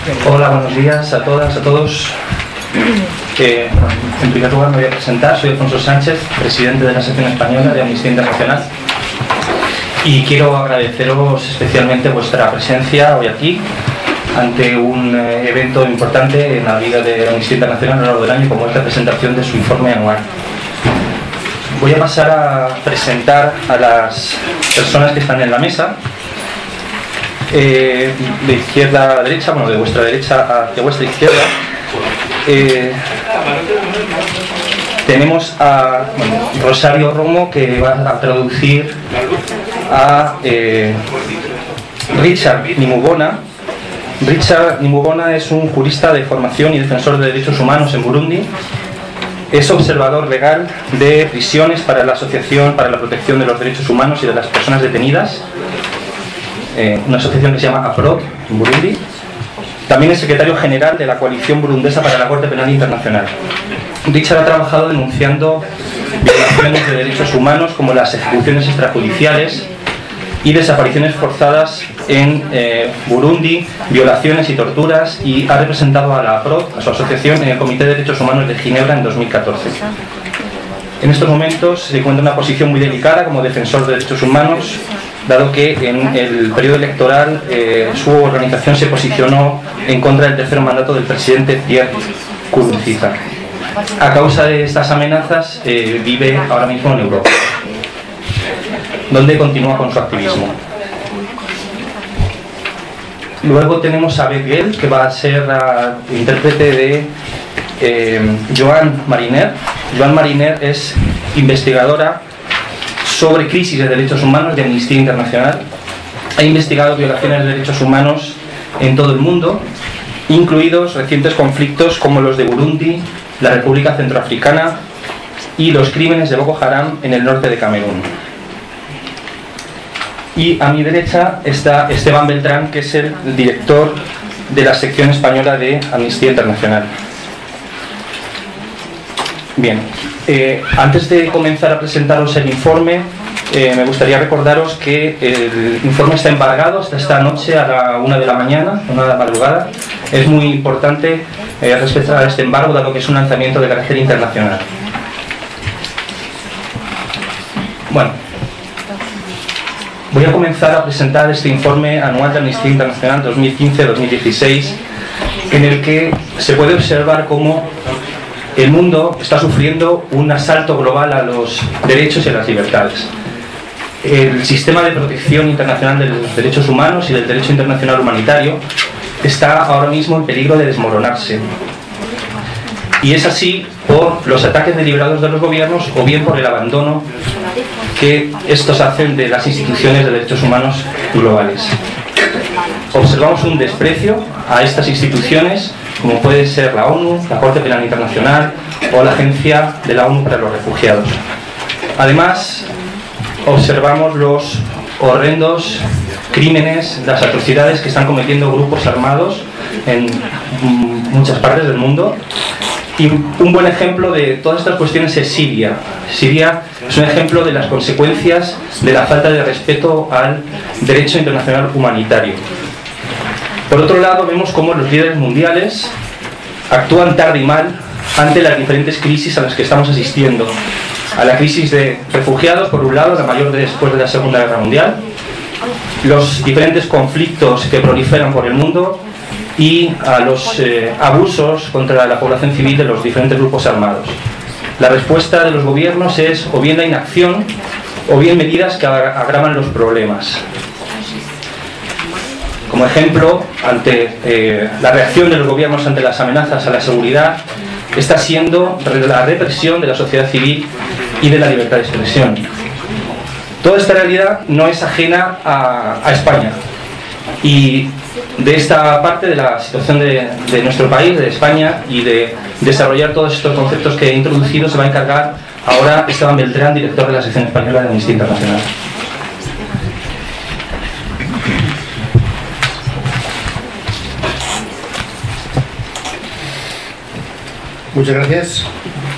Hola, buenos días a todas, a todos. En primer lugar me voy a presentar, soy Alfonso Sánchez, presidente de la sección española de Amnistía Internacional, y quiero agradeceros especialmente vuestra presencia hoy aquí ante un evento importante en la vida de Amnistía Internacional a lo largo del año, como esta presentación de su informe anual. Voy a pasar a presentar a las personas que están en la mesa. De izquierda a derecha, bueno, de vuestra derecha hacia vuestra izquierda, tenemos a Rosario Romo, que va a traducir a Richard Nimubona. Richard Nimubona es un jurista de formación y defensor de derechos humanos en Burundi. Es observador legal de prisiones para la Asociación para la Protección de los Derechos Humanos y de las Personas Detenidas, una asociación que se llama APROD en Burundi. También es secretario general de la Coalición Burundesa para la Corte Penal Internacional. Richard ha trabajado denunciando violaciones de derechos humanos como las ejecuciones extrajudiciales y desapariciones forzadas en Burundi, violaciones y torturas, y ha representado a la APROD, a su asociación, en el Comité de Derechos Humanos de Ginebra en 2014. En estos momentos se encuentra en una posición muy delicada como defensor de derechos humanos, dado que en el periodo electoral su organización se posicionó en contra del tercer mandato del presidente Pierre Nkurunziza. A causa de estas amenazas vive ahora mismo en Europa, donde continúa con su activismo. Luego tenemos a Beth Gell, que va a ser la intérprete de Joan Mariner. Joan Mariner es investigadora sobre crisis de derechos humanos de Amnistía Internacional. Ha investigado violaciones de derechos humanos en todo el mundo, incluidos recientes conflictos como los de Burundi, la República Centroafricana y los crímenes de Boko Haram en el norte de Camerún. Y a mi derecha está Esteban Beltrán, que es el director de la sección española de Amnistía Internacional. Bien, antes de comenzar a presentaros el informe, me gustaría recordaros que el informe está embargado hasta esta noche a la 1 de la mañana, 1 de la madrugada. Es muy importante respetar este embargo, dado que es un lanzamiento de carácter internacional. Bueno, voy a comenzar a presentar este informe anual de Amnistía Internacional 2015-2016, en el que se puede observar cómo el mundo está sufriendo un asalto global a los derechos y a las libertades. El sistema de protección internacional de los derechos humanos y del derecho internacional humanitario está ahora mismo en peligro de desmoronarse. Y es así por los ataques deliberados de los gobiernos o bien por el abandono que estos hacen de las instituciones de derechos humanos globales. Observamos un desprecio a estas instituciones, como puede ser la ONU, la Corte Penal Internacional o la Agencia de la ONU para los Refugiados. Además, observamos los horrendos crímenes, las atrocidades que están cometiendo grupos armados en muchas partes del mundo. Y un buen ejemplo de todas estas cuestiones es Siria. Siria es un ejemplo de las consecuencias de la falta de respeto al derecho internacional humanitario. Por otro lado, vemos cómo los líderes mundiales actúan tarde y mal ante las diferentes crisis a las que estamos asistiendo. A la crisis de refugiados, por un lado, la mayor después de la Segunda Guerra Mundial, los diferentes conflictos que proliferan por el mundo y a los abusos contra la población civil de los diferentes grupos armados. La respuesta de los gobiernos es o bien la inacción o bien medidas que agravan los problemas. Como ejemplo, ante la reacción de los gobiernos ante las amenazas a la seguridad está siendo la represión de la sociedad civil y de la libertad de expresión. Toda esta realidad no es ajena a España, y de esta parte de la situación de nuestro país, de España, y de desarrollar todos estos conceptos que he introducido se va a encargar ahora Esteban Beltrán, director de la sección española de Amnistía Internacional. Muchas gracias.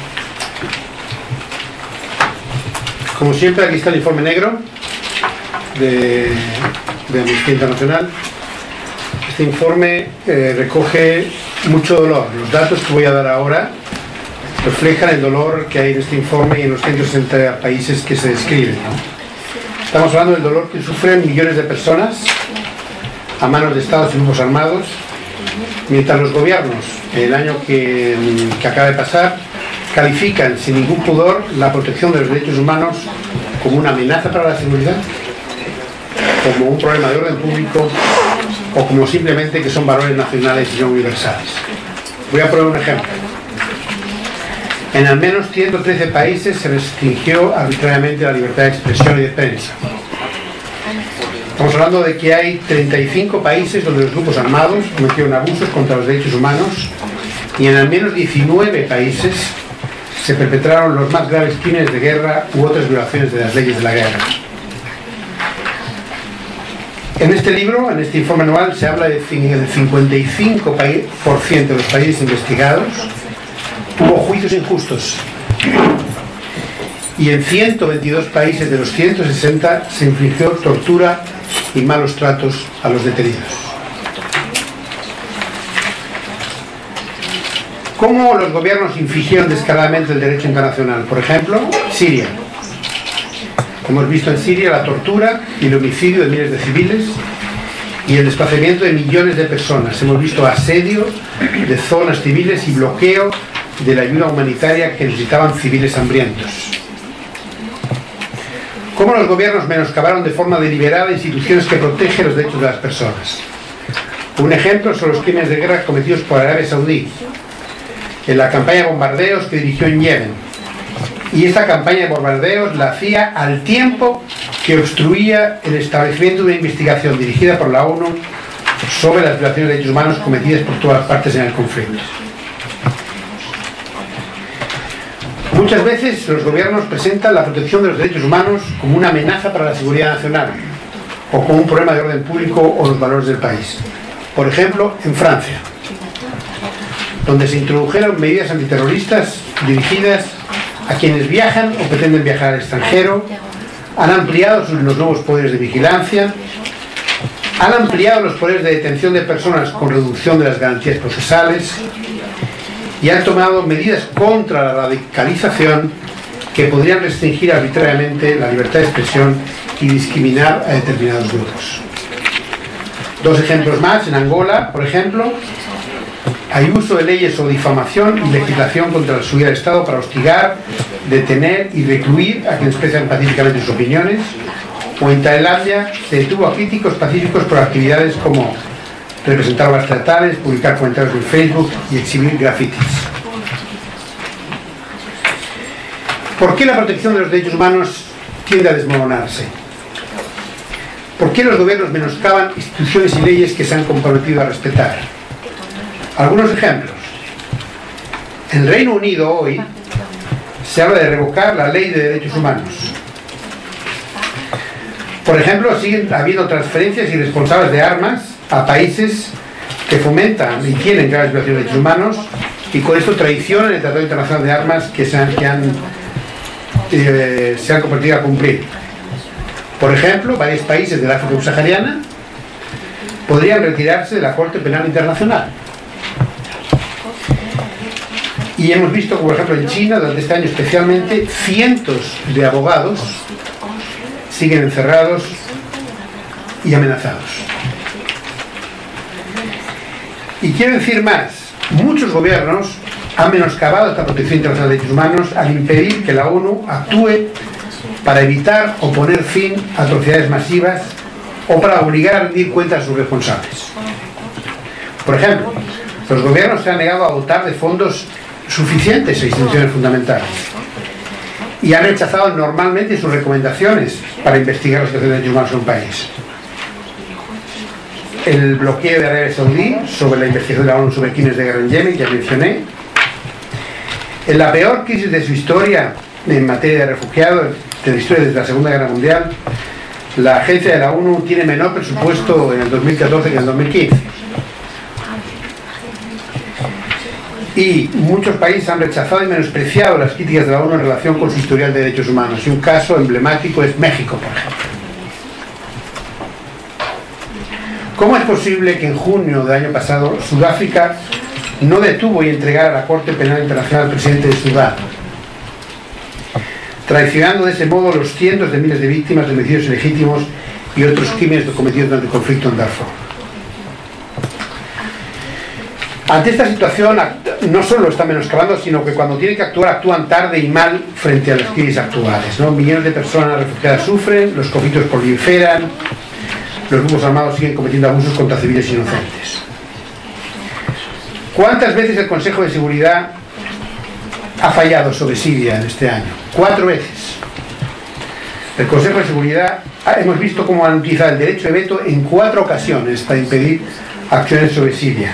Como siempre, aquí está el informe negro de Amnistía Internacional. Este informe recoge mucho dolor. Los datos que voy a dar ahora reflejan el dolor que hay en este informe y en los 160 países que se describen. Estamos hablando del dolor que sufren millones de personas a manos de estados y grupos armados, mientras los gobiernos, en el año que acaba de pasar, califican sin ningún pudor la protección de los derechos humanos como una amenaza para la seguridad, como un problema de orden público o como simplemente que son valores nacionales y no universales. Voy a poner un ejemplo. En al menos 113 países se restringió arbitrariamente la libertad de expresión y de prensa. Estamos hablando de que hay 35 países donde los grupos armados cometieron abusos contra los derechos humanos y en al menos 19 países se perpetraron los más graves crímenes de guerra u otras violaciones de las leyes de la guerra. En este libro, en este informe anual, se habla de que el 55% de los países investigados hubo juicios injustos y en 122 países de los 160 se infligió tortura y malos tratos a los detenidos. ¿Cómo los gobiernos infringieron descaradamente el derecho internacional? Por ejemplo, Siria. Hemos visto en Siria la tortura y el homicidio de miles de civiles y el desplazamiento de millones de personas. Hemos visto asedio de zonas civiles y bloqueo de la ayuda humanitaria que necesitaban civiles hambrientos. ¿Cómo los gobiernos menoscabaron de forma deliberada instituciones que protegen los derechos de las personas? Un ejemplo son los crímenes de guerra cometidos por Arabia Saudí en la campaña de bombardeos que dirigió en Yemen. Y esta campaña de bombardeos la hacía al tiempo que obstruía el establecimiento de una investigación dirigida por la ONU sobre las violaciones de derechos humanos cometidas por todas las partes en el conflicto. Muchas veces los gobiernos presentan la protección de los derechos humanos como una amenaza para la seguridad nacional o como un problema de orden público o los valores del país. Por ejemplo, en Francia, donde se introdujeron medidas antiterroristas dirigidas a quienes viajan o pretenden viajar al extranjero, han ampliado los nuevos poderes de vigilancia, han ampliado los poderes de detención de personas con reducción de las garantías procesales y han tomado medidas contra la radicalización que podrían restringir arbitrariamente la libertad de expresión y discriminar a determinados grupos. Dos ejemplos más. En Angola, por ejemplo, hay uso de leyes o difamación y legislación contra la seguridad del Estado para hostigar, detener y recluir a quienes expresan pacíficamente sus opiniones. O en Tailandia se detuvo a críticos pacíficos por actividades como representar obras teatrales, publicar comentarios en Facebook y exhibir grafitis. ¿Por qué la protección de los derechos humanos tiende a desmoronarse? ¿Por qué los gobiernos menoscaban instituciones y leyes que se han comprometido a respetar? Algunos ejemplos. En el Reino Unido hoy se habla de revocar la ley de derechos humanos. Por ejemplo, siguen habiendo transferencias irresponsables de armas a países que fomentan y tienen graves violaciones de derechos humanos y con esto traicionan el Tratado Internacional de Armas que se han comprometido a cumplir. Por ejemplo, varios países del África subsahariana podrían retirarse de la Corte Penal Internacional. Y hemos visto, como por ejemplo en China, durante este año especialmente, cientos de abogados siguen encerrados y amenazados. Y quiero decir más, muchos gobiernos han menoscabado esta protección internacional de derechos humanos al impedir que la ONU actúe para evitar o poner fin a atrocidades masivas o para obligar a rendir cuentas a sus responsables. Por ejemplo, los gobiernos se han negado a dotar de fondos suficientes a instituciones fundamentales y han rechazado normalmente sus recomendaciones para investigar la situación de derechos humanos en un país. El bloqueo de Arabia Saudí sobre la investigación de la ONU sobre crímenes de guerra en Yemen, ya mencioné. En la peor crisis de su historia en materia de refugiados, de la historia desde la Segunda Guerra Mundial, la agencia de la ONU tiene menor presupuesto en el 2014 que en el 2015. Y muchos países han rechazado y menospreciado las críticas de la ONU en relación con su historial de derechos humanos. Y un caso emblemático es México, por ejemplo. ¿Cómo es posible que en junio del año pasado Sudáfrica no detuvo y entregara a la Corte Penal Internacional al presidente de Sudán, traicionando de ese modo los cientos de miles de víctimas de homicidios ilegítimos y otros crímenes cometidos durante el conflicto en Darfur? Ante esta situación no solo están menoscabando, sino que cuando tienen que actuar, actúan tarde y mal frente a las crisis actuales, ¿no? Millones de personas refugiadas sufren, los conflictos proliferan, los grupos armados siguen cometiendo abusos contra civiles inocentes. ¿Cuántas veces el Consejo de Seguridad ha fallado sobre Siria en este año? 4 veces. El Consejo de Seguridad hemos visto cómo han utilizado el derecho de veto en 4 ocasiones para impedir acciones sobre Siria.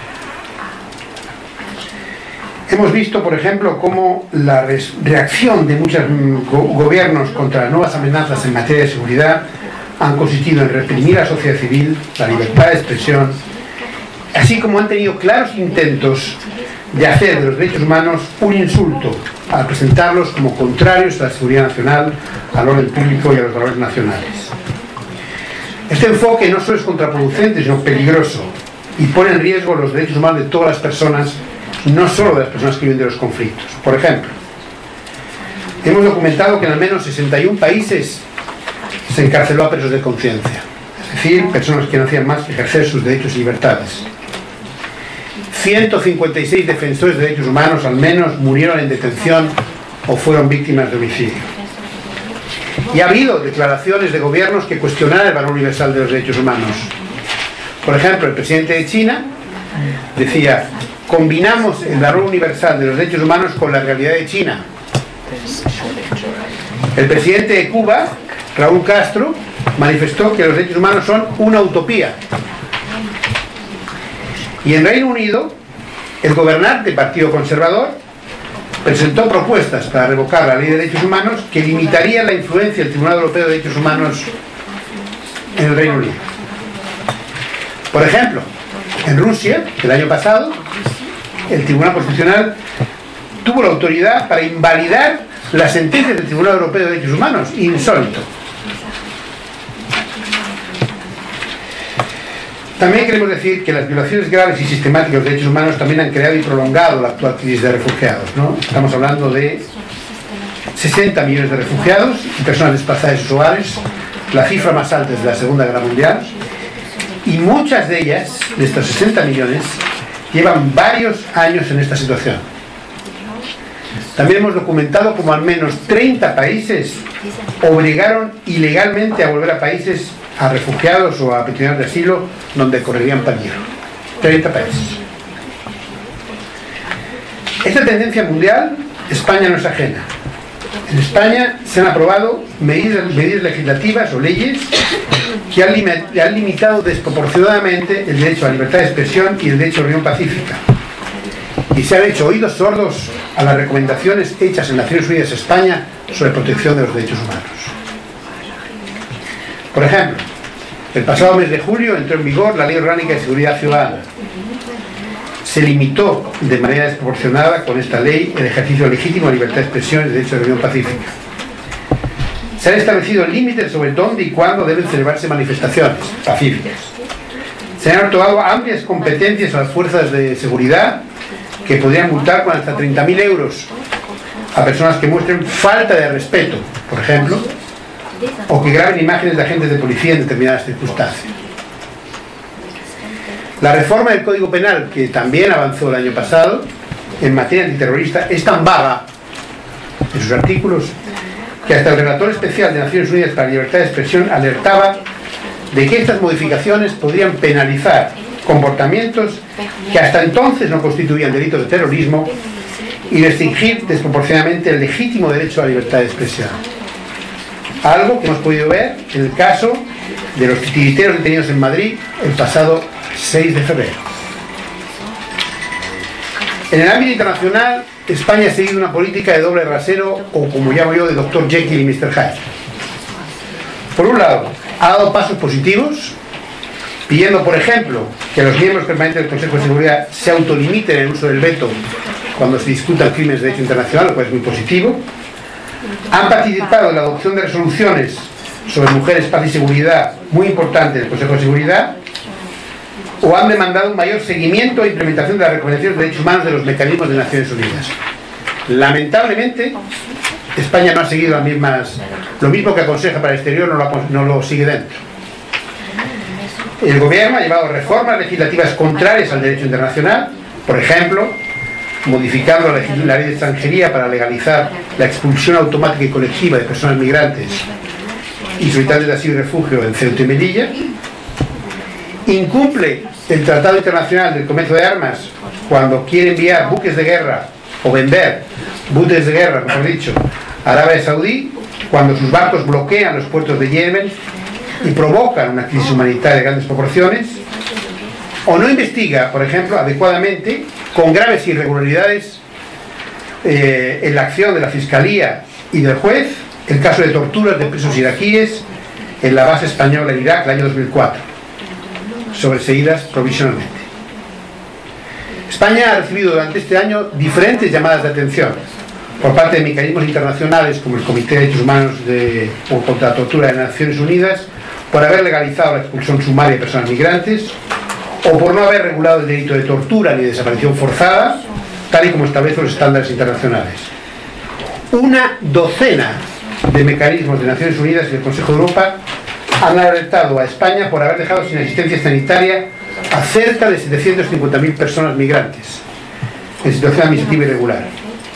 Hemos visto, por ejemplo, cómo la reacción de muchos gobiernos contra las nuevas amenazas en materia de seguridad han consistido en reprimir a la sociedad civil, la libertad de expresión, así como han tenido claros intentos de hacer de los derechos humanos un insulto al presentarlos como contrarios a la seguridad nacional, al orden público y a los valores nacionales. Este enfoque no solo es contraproducente, sino peligroso, y pone en riesgo los derechos humanos de todas las personas, no solo de las personas que viven de los conflictos. Por ejemplo, hemos documentado que en al menos 61 países se encarceló a presos de conciencia, es decir, personas que no hacían más que ejercer sus derechos y libertades. 156 defensores de derechos humanos al menos murieron en detención o fueron víctimas de homicidio. Y ha habido declaraciones de gobiernos que cuestionaron el valor universal de los derechos humanos. Por ejemplo, el presidente de China decía: combinamos el valor universal de los derechos humanos con la realidad de China. El presidente de Cuba, Raúl Castro, manifestó que los derechos humanos son una utopía. Y en Reino Unido, el gobernante del Partido Conservador presentó propuestas para revocar la Ley de Derechos Humanos que limitaría la influencia del Tribunal Europeo de Derechos Humanos en el Reino Unido. Por ejemplo, en Rusia, el año pasado, el Tribunal Constitucional tuvo la autoridad para invalidar las sentencias del Tribunal Europeo de Derechos Humanos. Insólito. También queremos decir que las violaciones graves y sistemáticas de los derechos humanos también han creado y prolongado la actual crisis de refugiados, ¿no? Estamos hablando de 60 millones de refugiados y personas desplazadas de sus hogares, la cifra más alta desde la Segunda Guerra Mundial, y muchas de ellas, de estos 60 millones, llevan varios años en esta situación. También hemos documentado como al menos 30 países obligaron ilegalmente a volver a países a refugiados o a peticionarios de asilo donde correrían peligro. 30 países. Esta tendencia mundial, España no es ajena. En España se han aprobado medidas legislativas o leyes que han limitado desproporcionadamente el derecho a la libertad de expresión y el derecho a reunión pacífica. Y se han hecho oídos sordos a las recomendaciones hechas en Naciones Unidas a España sobre protección de los derechos humanos. Por ejemplo, el pasado mes de julio entró en vigor la Ley Orgánica de Seguridad Ciudadana. Se limitó de manera desproporcionada con esta ley el ejercicio legítimo de libertad de expresión y el derecho de reunión pacífica. Se han establecido límites sobre dónde y cuándo deben celebrarse manifestaciones pacíficas. Se han otorgado amplias competencias a las fuerzas de seguridad que podrían multar con hasta 30.000 euros a personas que muestren falta de respeto, por ejemplo, o que graben imágenes de agentes de policía en determinadas circunstancias. La reforma del Código Penal, que también avanzó el año pasado en materia antiterrorista, es tan vaga en sus artículos que hasta el relator especial de Naciones Unidas para la Libertad de Expresión alertaba de que estas modificaciones podrían penalizar comportamientos que hasta entonces no constituían delitos de terrorismo y restringir desproporcionadamente el legítimo derecho a la libertad de expresión. Algo que hemos podido ver en el caso de los titiriteros detenidos en Madrid el pasado 6 de febrero. En el ámbito internacional, España ha seguido una política de doble rasero, o como llamo yo, de Dr. Jekyll y Mr. Hyde. Por un lado, ha dado pasos positivos, pidiendo, por ejemplo, que los miembros permanentes del Consejo de Seguridad se autolimiten el uso del veto cuando se discutan crímenes de derecho internacional, lo cual es muy positivo. Han participado en la adopción de resoluciones sobre mujeres, paz y seguridad, muy importante en el Consejo de Seguridad, o han demandado un mayor seguimiento e implementación de las recomendaciones de derechos humanos de los mecanismos de Naciones Unidas. Lamentablemente, España no ha seguido las mismas, lo mismo que aconseja para el exterior no lo sigue dentro. El gobierno ha llevado reformas legislativas contrarias al derecho internacional, por ejemplo, modificando la ley de extranjería para legalizar la expulsión automática y colectiva de personas migrantes y solicitantes de asilo y refugio en Ceuta y Melilla. Incumple el Tratado Internacional del Comercio de Armas cuando quiere enviar buques de guerra o vender buques de guerra, mejor dicho, a Arabia Saudí, cuando sus barcos bloquean los puertos de Yemen y provocan una crisis humanitaria de grandes proporciones, o no investiga, por ejemplo, adecuadamente, con graves irregularidades en la acción de la Fiscalía y del juez, el caso de torturas de presos iraquíes en la base española en Irak el año 2004, sobreseídas provisionalmente. España ha recibido durante este año diferentes llamadas de atención por parte de mecanismos internacionales como el Comité de Derechos Humanos contra la Tortura de Naciones Unidas por haber legalizado la expulsión sumaria de personas migrantes o por no haber regulado el delito de tortura ni de desaparición forzada, tal y como establecen los estándares internacionales. Una docena de mecanismos de Naciones Unidas y del Consejo de Europa han alertado a España por haber dejado sin asistencia sanitaria a cerca de 750.000 personas migrantes en situación administrativa irregular.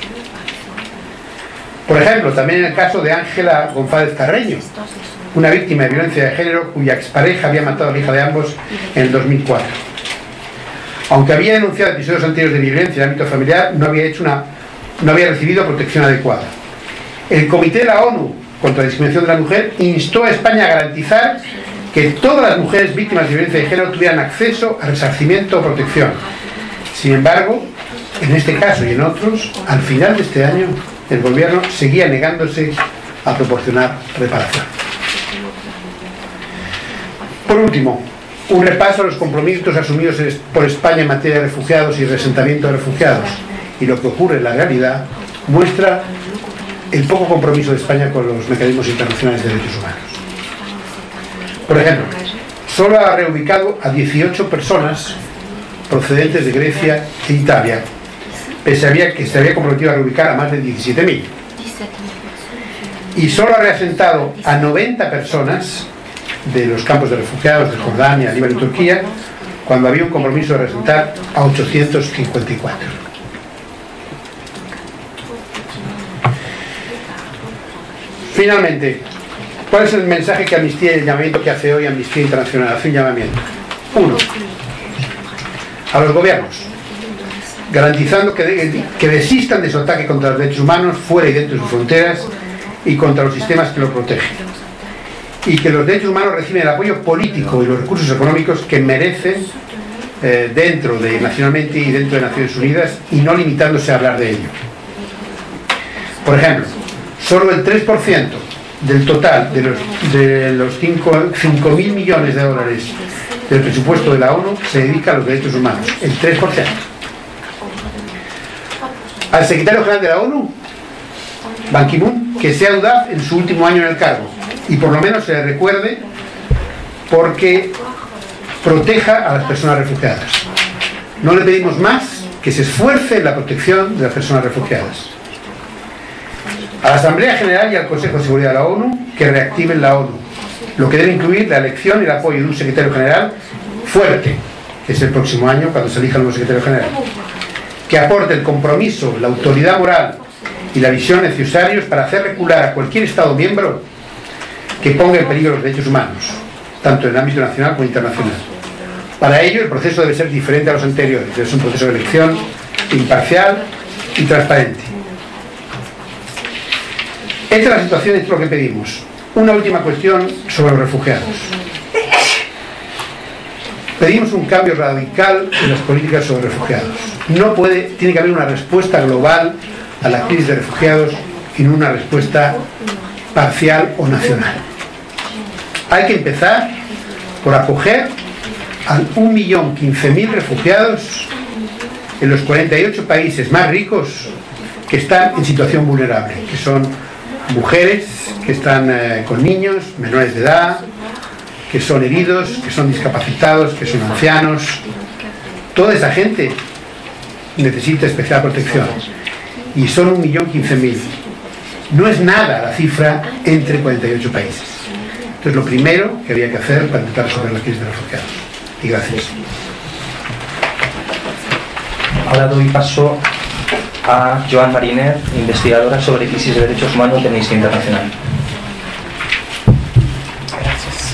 Por ejemplo, también en el caso de Ángela González Carreño, una víctima de violencia de género cuya expareja había matado a la hija de ambos en el 2004. Aunque había denunciado episodios anteriores de violencia en el ámbito familiar, no había recibido protección adecuada. El Comité de la ONU contra la Discriminación de la Mujer instó a España a garantizar que todas las mujeres víctimas de violencia de género tuvieran acceso a resarcimiento o protección. Sin embargo, en este caso y en otros, al final de este año, el gobierno seguía negándose a proporcionar reparación. Por último, un repaso a los compromisos asumidos por España en materia de refugiados y reasentamiento de refugiados, y lo que ocurre en la realidad muestra el poco compromiso de España con los mecanismos internacionales de derechos humanos. Por ejemplo, solo ha reubicado a 18 personas procedentes de Grecia e Italia, pese a que se había comprometido a reubicar a más de 17.000. Y solo ha reasentado a 90 personas de los campos de refugiados de Jordania, Líbano y Turquía, cuando había un compromiso de reasentar a 854. Finalmente, ¿cuál es el mensaje que Amnistía y el llamamiento que hace hoy Amnistía Internacional? Hace un llamamiento. 1. A los gobiernos, garantizando que desistan de su ataque contra los derechos humanos fuera y dentro de sus fronteras y contra los sistemas que los protegen. Y que los derechos humanos reciben el apoyo político y los recursos económicos que merecen nacionalmente y dentro de Naciones Unidas, y no limitándose a hablar de ello. Por ejemplo, solo el 3% del total de los 5.000 millones de dólares del presupuesto de la ONU se dedica a los derechos humanos. El 3%. Al secretario general de la ONU, Ban Ki-moon, que sea audaz en su último año en el cargo y por lo menos se le recuerde porque proteja a las personas refugiadas. No le pedimos más que se esfuerce en la protección de las personas refugiadas. A la Asamblea General y al Consejo de Seguridad de la ONU que reactiven la ONU, lo que debe incluir la elección y el apoyo de un secretario general fuerte, que es el próximo año cuando se elija el nuevo secretario general, que aporte el compromiso, la autoridad moral y la visión necesarios para hacer recular a cualquier Estado miembro que ponga en peligro los derechos humanos, tanto en el ámbito nacional como internacional. Para ello, el proceso debe ser diferente a los anteriores. Debe ser un proceso de elección imparcial y transparente. Esta es la situación, esto es lo que pedimos. Una última cuestión sobre los refugiados. Pedimos un cambio radical en las políticas sobre refugiados. Tiene que haber una respuesta global a la crisis de refugiados y no una respuesta parcial o nacional. Hay que empezar por acoger a 1.015.000 refugiados en los 48 países más ricos que están en situación vulnerable, que son mujeres que están con niños, menores de edad, que son heridos, que son discapacitados, que son ancianos. Toda esa gente necesita especial protección. Y son 1.015.000. No es nada la cifra entre 48 países. Entonces, lo primero que había que hacer para intentar resolver la crisis de los refugiados. Y gracias. Ahora doy paso a Joan Mariner, investigadora sobre crisis de derechos humanos de Amnistía Internacional. Gracias.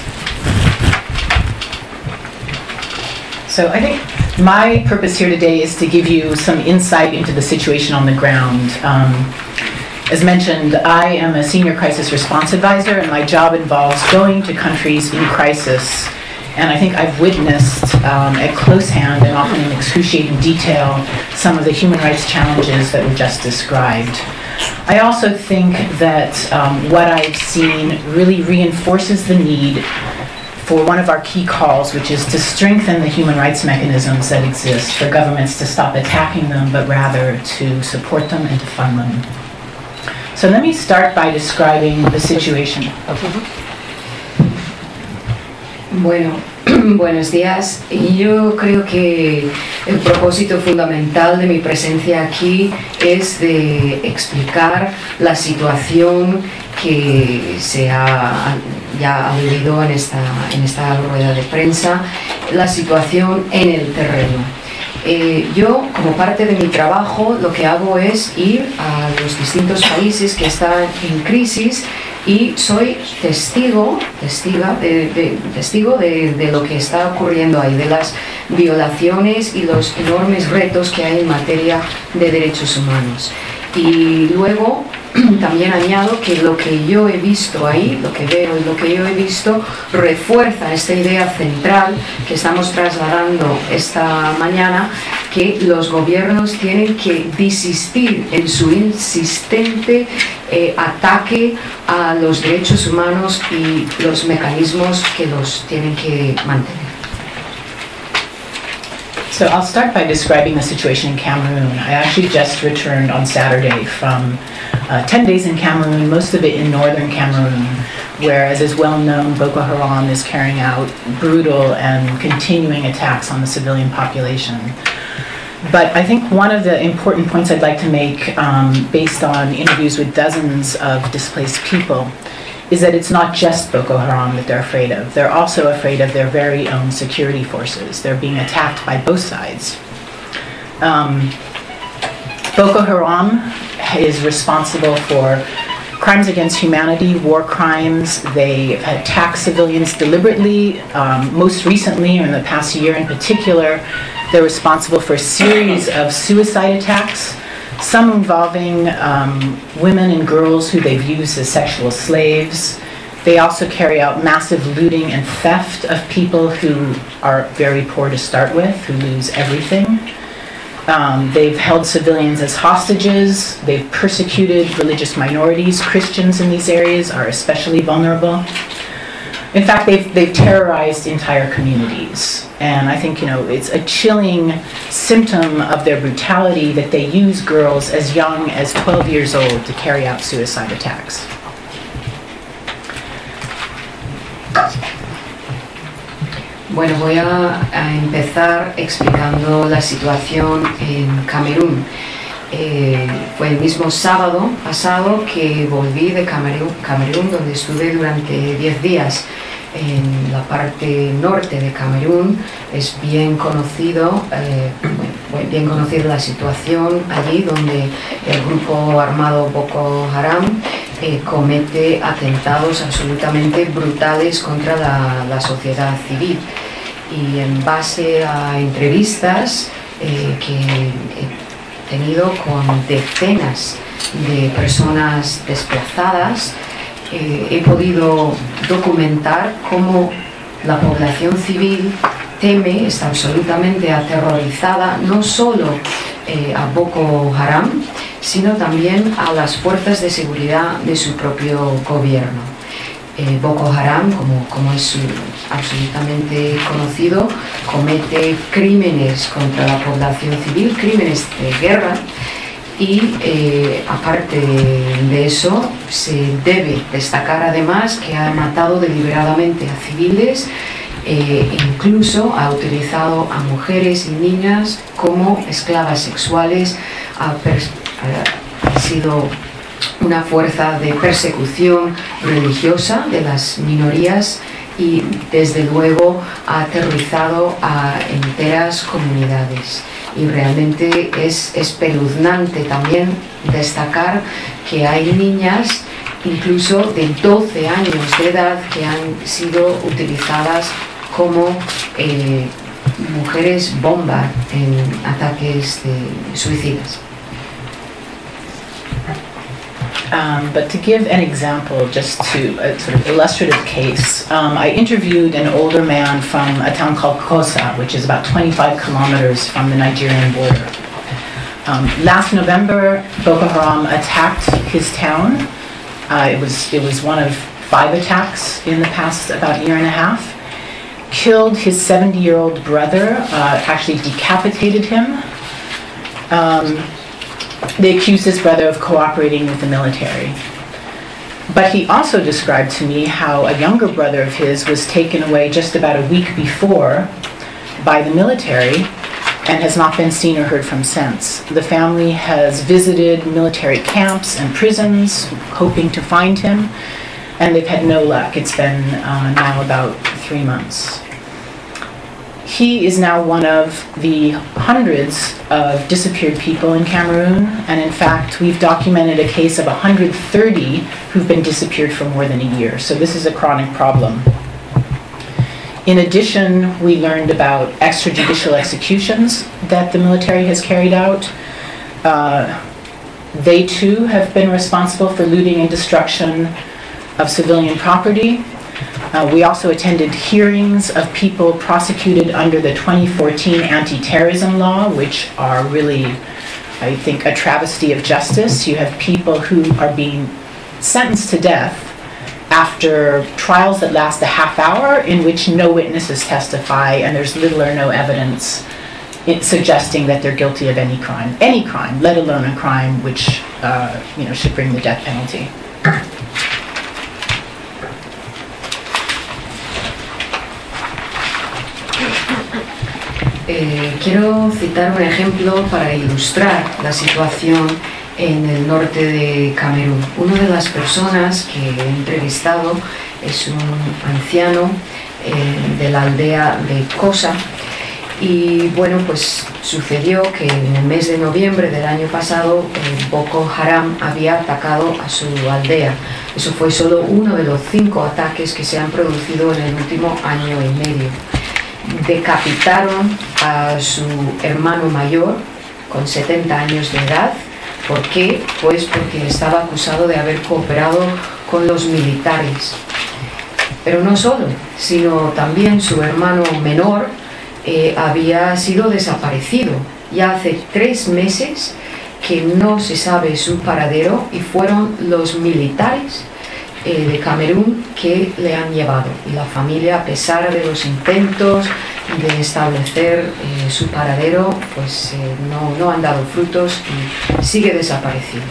So I think my purpose here today is to give you some insight into the situation on the ground. As mentioned, I am a senior crisis response advisor, and my job involves going to countries in crisis. And I think I've witnessed at close hand and often in excruciating detail some of the human rights challenges that were just described. I also think that what I've seen really reinforces the need for one of our key calls, which is to strengthen the human rights mechanisms that exist for governments to stop attacking them, but rather to support them and to fund them. So let me start by describing the situation. Bueno, buenos días. Yo creo que el propósito fundamental de mi presencia aquí es de explicar la situación que se ha ya aludido en esta rueda de prensa, la situación en el terreno. Yo, como parte de mi trabajo, lo que hago es ir a los distintos países que están en crisis y soy testigo de lo que está ocurriendo ahí, de las violaciones y los enormes retos que hay en materia de derechos humanos. Y luego también añado que lo que yo he visto ahí, lo que veo y lo que yo he visto refuerza esta idea central que estamos trasladando esta mañana, que los gobiernos tienen que desistir en su insistente ataque a los derechos humanos y los mecanismos que los tienen que mantener. So I'll start by describing the situation in Cameroon. I actually just returned on Saturday from 10 days in Cameroon, most of it in northern Cameroon, where, as is well known, Boko Haram is carrying out brutal and continuing attacks on the civilian population. But I think one of the important points I'd like to make, based on interviews with dozens of displaced people, is that it's not just Boko Haram that they're afraid of. They're also afraid of their very own security forces. They're being attacked by both sides. Boko Haram is responsible for crimes against humanity, war crimes. They attack civilians deliberately. Most recently, or in the past year in particular, they're responsible for a series of suicide attacks, some involving women and girls who they've used as sexual slaves. They also carry out massive looting and theft of people who are very poor to start with, who lose everything. They've held civilians as hostages. They've persecuted religious minorities. Christians in these areas are especially vulnerable. In fact, they've terrorized entire communities. And I think, it's a chilling symptom of their brutality that they use girls as young as 12 years old to carry out suicide attacks. Bueno, voy a empezar explicando la situación en Camerún. Fue el mismo sábado pasado que volví de Camerún, donde estuve durante 10 días. En la parte norte de Camerún es bien conocida la situación allí, donde el grupo armado Boko Haram comete atentados absolutamente brutales contra la sociedad civil. Y en base a entrevistas que he tenido con decenas de personas desplazadas, he podido documentar cómo la población civil teme, está absolutamente aterrorizada, no solo a Boko Haram, sino también a las fuerzas de seguridad de su propio gobierno. Boko Haram, como es absolutamente conocido, comete crímenes contra la población civil, crímenes de guerra, Y aparte de eso, se debe destacar además que ha matado deliberadamente a civiles, incluso ha utilizado a mujeres y niñas como esclavas sexuales, ha sido una fuerza de persecución religiosa de las minorías y desde luego ha aterrorizado a enteras comunidades. Y realmente es espeluznante también destacar que hay niñas incluso de 12 años de edad que han sido utilizadas como mujeres bomba en ataques suicidas. But to give an example, just to a sort of illustrative case, I interviewed an older man from a town called Kosa, which is about 25 kilometers from the Nigerian border. Last November, Boko Haram attacked his town. It was one of 5 attacks in the past about year and a half. Killed his 70-year-old brother, actually decapitated him. They accused his brother of cooperating with the military. But he also described to me how a younger brother of his was taken away just about a week before by the military and has not been seen or heard from since. The family has visited military camps and prisons hoping to find him, and they've had no luck. It's been now about 3 months. He is now one of the hundreds of disappeared people in Cameroon, and in fact, we've documented a case of 130 who've been disappeared for more than a year. So this is a chronic problem. In addition, we learned about extrajudicial executions that the military has carried out. They too have been responsible for looting and destruction of civilian property. We also attended hearings of people prosecuted under the 2014 anti-terrorism law, which are really, I think, a travesty of justice. You have people who are being sentenced to death after trials that last a half hour in which no witnesses testify and there's little or no evidence suggesting that they're guilty of any crime, let alone a crime which should bring the death penalty. Quiero citar un ejemplo para ilustrar la situación en el norte de Camerún. Una de las personas que he entrevistado es un anciano de la aldea de Kosa y bueno, pues sucedió que en el mes de noviembre del año pasado Boko Haram había atacado a su aldea. Eso fue solo uno de los 5 ataques que se han producido en el último año y medio. Decapitaron a su hermano mayor con 70 años de edad. ¿Por qué? Pues porque estaba acusado de haber cooperado con los militares. Pero no solo, sino también su hermano menor había sido desaparecido. Ya hace 3 meses que no se sabe su paradero y fueron los militares de Camerún que le han llevado. Y la familia, a pesar de los intentos de establecer su paradero, pues no han dado frutos y sigue desaparecido.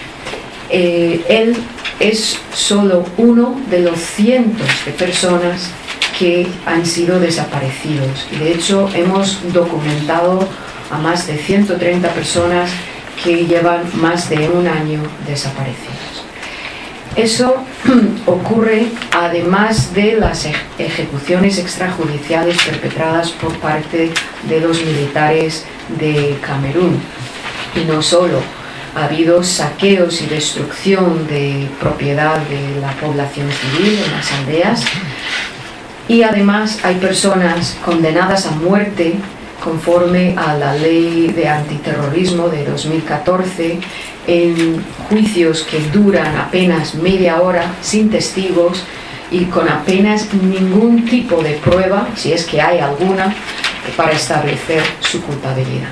Él es solo uno de los cientos de personas que han sido desaparecidos. Y de hecho hemos documentado a más de 130 personas que llevan más de 1 año desaparecidos. Eso ocurre además de las ejecuciones extrajudiciales perpetradas por parte de los militares de Camerún. Y no solo, ha habido saqueos y destrucción de propiedad de la población civil en las aldeas. Y además hay personas condenadas a muerte conforme a la ley de antiterrorismo de 2014 en juicios que duran apenas media hora sin testigos y con apenas ningún tipo de prueba, si es que hay alguna, para establecer su culpabilidad.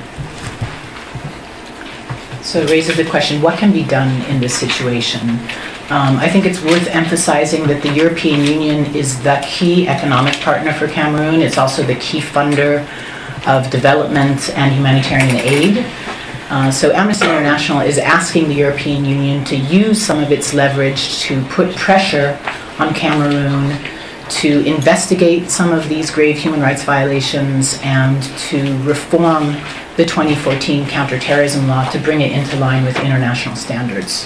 So it raises the question, what can be done in this situation? I think it's worth emphasizing that the European Union is the key economic partner for Cameroon. It's also the key funder of development and humanitarian aid. So Amnesty International is asking the European Union to use some of its leverage to put pressure on Cameroon to investigate some of these grave human rights violations and to reform the 2014 counterterrorism law to bring it into line with international standards.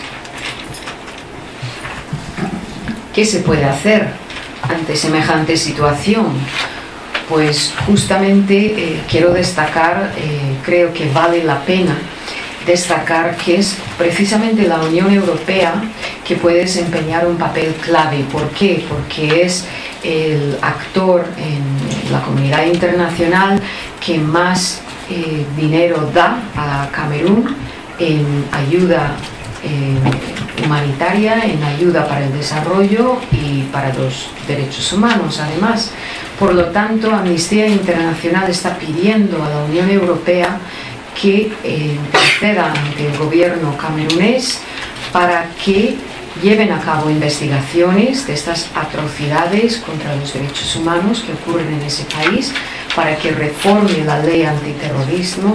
¿Qué se puede hacer ante semejante situación? Pues justamente quiero destacar, creo que vale la pena destacar que es precisamente la Unión Europea que puede desempeñar un papel clave. ¿Por qué? Porque es el actor en la comunidad internacional que más dinero da a Camerún en ayuda humanitaria, en ayuda para el desarrollo y para los derechos humanos además. Por lo tanto, Amnistía Internacional está pidiendo a la Unión Europea que interceda ante el gobierno camerunés para que lleven a cabo investigaciones de estas atrocidades contra los derechos humanos que ocurren en ese país, para que reforme la ley antiterrorista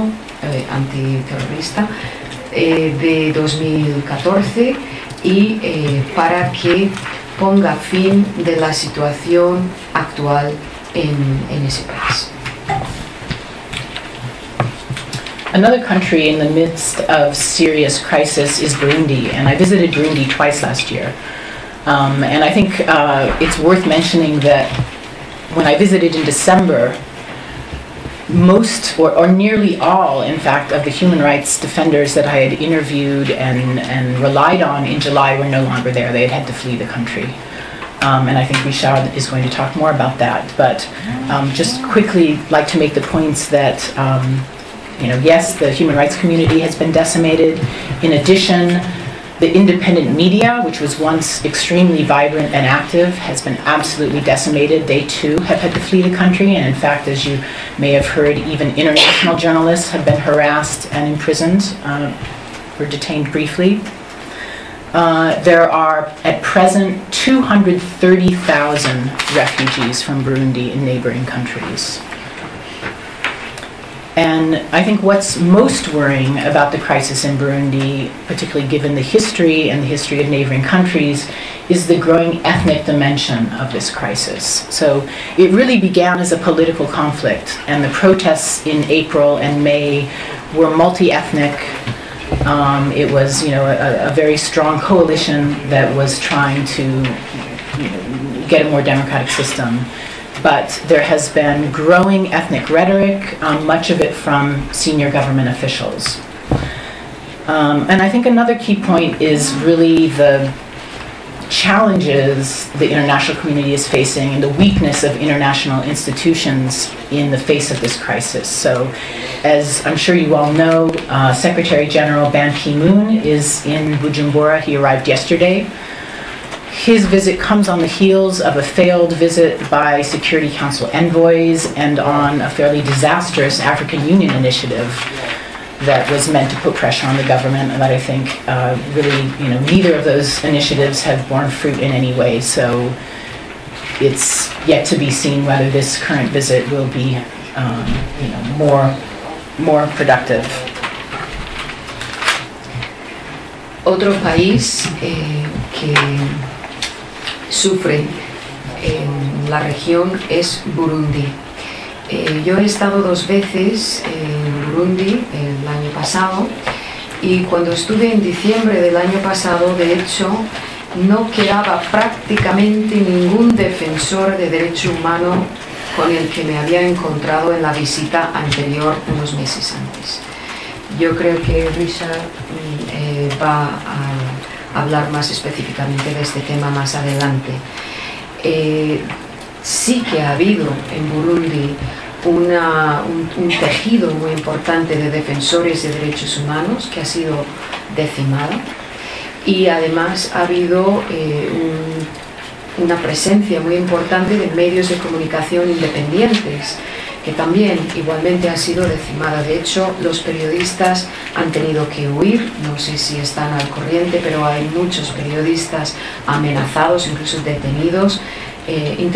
de 2014 y para que ponga fin de la situación actual en ese país. Another country in the midst of serious crisis is Burundi, and I visited Burundi twice last year. And I think it's worth mentioning that when I visited in December, most or nearly all, in fact, of the human rights defenders that I had interviewed and relied on in July were no longer there. They had to flee the country. And I think Richard is going to talk more about that. But just quickly like to make the points that yes, the human rights community has been decimated. In addition, the independent media, which was once extremely vibrant and active, has been absolutely decimated. They too have had to flee the country, and in fact, as you may have heard, even international journalists have been harassed and imprisoned or detained briefly. There are at present 230,000 refugees from Burundi in neighboring countries. And I think what's most worrying about the crisis in Burundi, particularly given the history and the history of neighboring countries, is the growing ethnic dimension of this crisis. So it really began as a political conflict, and the protests in April and May were multi-ethnic. It was, a very strong coalition that was trying to get a more democratic system. But there has been growing ethnic rhetoric, much of it from senior government officials. And I think another key point is really the challenges the international community is facing and the weakness of international institutions in the face of this crisis. So, as I'm sure you all know, Secretary General Ban Ki-moon is in Bujumbura. He arrived yesterday. His visit comes on the heels of a failed visit by Security Council envoys and on a fairly disastrous African Union initiative that was meant to put pressure on the government, and that I think really, neither of those initiatives have borne fruit in any way. So it's yet to be seen whether this current visit will be, more productive. Otro país que sufre en la región es Burundi. Yo he estado 2 veces en Burundi el año pasado, y cuando estuve en diciembre del año pasado, de hecho, no quedaba prácticamente ningún defensor de derecho humano con el que me había encontrado en la visita anterior unos meses antes. Yo creo que Richard va a hablar más específicamente de este tema más adelante. Sí que ha habido en Burundi un tejido muy importante de defensores de derechos humanos que ha sido decimado, y además ha habido una presencia muy importante de medios de comunicación independientes que también igualmente ha sido decimada. De hecho, los periodistas han tenido que huir, no sé si están al corriente, pero hay muchos periodistas amenazados, incluso detenidos,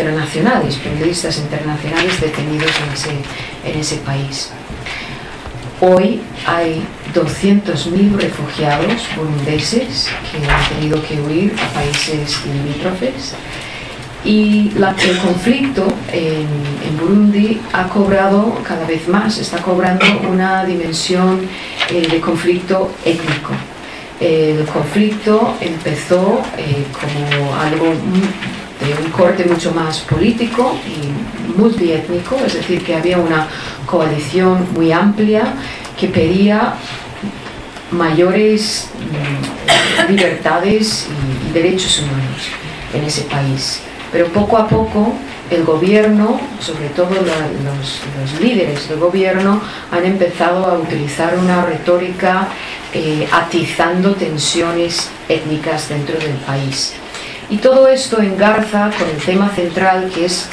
periodistas internacionales detenidos en ese país. Hoy hay 200.000 refugiados burundeses que han tenido que huir a países limítrofes. Y el conflicto en Burundi ha cobrado cada vez más, está cobrando una dimensión de conflicto étnico. El conflicto empezó como algo de un corte mucho más político y multiétnico, es decir, que había una coalición muy amplia que pedía mayores libertades y derechos humanos en ese país. Pero poco a poco el gobierno, sobre todo los líderes del gobierno, han empezado a utilizar una retórica atizando tensiones étnicas dentro del país. Y todo esto engarza con el tema central, que es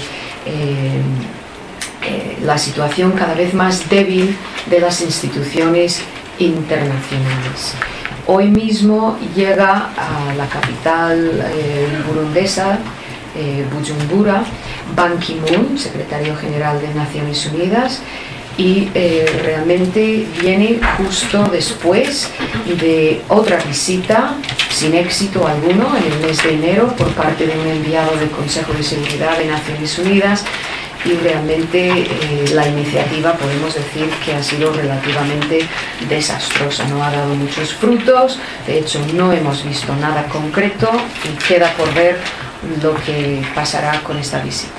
la situación cada vez más débil de las instituciones internacionales. Hoy mismo llega a la capital burundesa, Bujumbura, Ban Ki-moon, secretario general de Naciones Unidas, y realmente viene justo después de otra visita sin éxito alguno en el mes de enero por parte de un enviado del Consejo de Seguridad de Naciones Unidas, y realmente la iniciativa podemos decir que ha sido relativamente desastrosa, no ha dado muchos frutos, de hecho no hemos visto nada concreto y queda por ver lo que pasará con esta visita.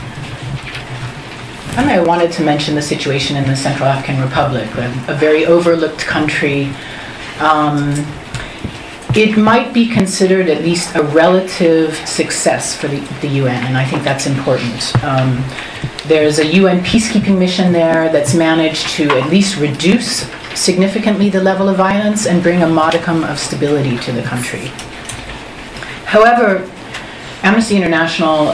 And I wanted to mention the situation in the Central African Republic, a very overlooked country. It might be considered at least a relative success for the UN, and I think that's important. There's a UN peacekeeping mission there that's managed to at least reduce significantly the level of violence and bring a modicum of stability to the country. However, Amnesty International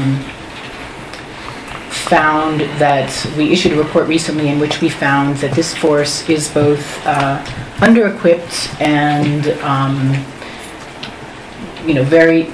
found that we issued a report recently in which we found that this force is both under-equipped and very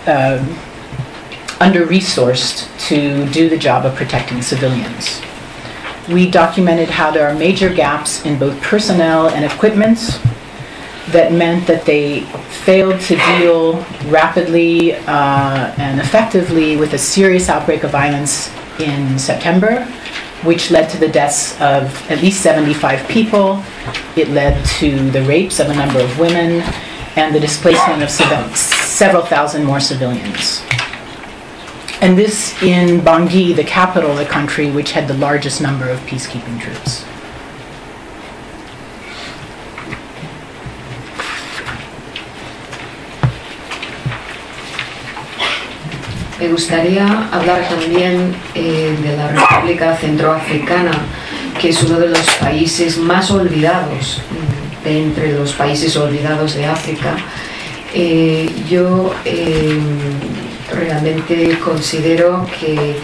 under-resourced to do the job of protecting civilians. We documented how there are major gaps in both personnel and equipment that meant that they failed to deal rapidly and effectively with a serious outbreak of violence in September, which led to the deaths of at least 75 people. It led to the rapes of a number of women and the displacement of several thousand more civilians. And this in Bangui, the capital of the country, which had the largest number of peacekeeping troops. Me gustaría hablar también de la República Centroafricana, que es uno de los países más olvidados de entre los países olvidados de África. Yo realmente considero que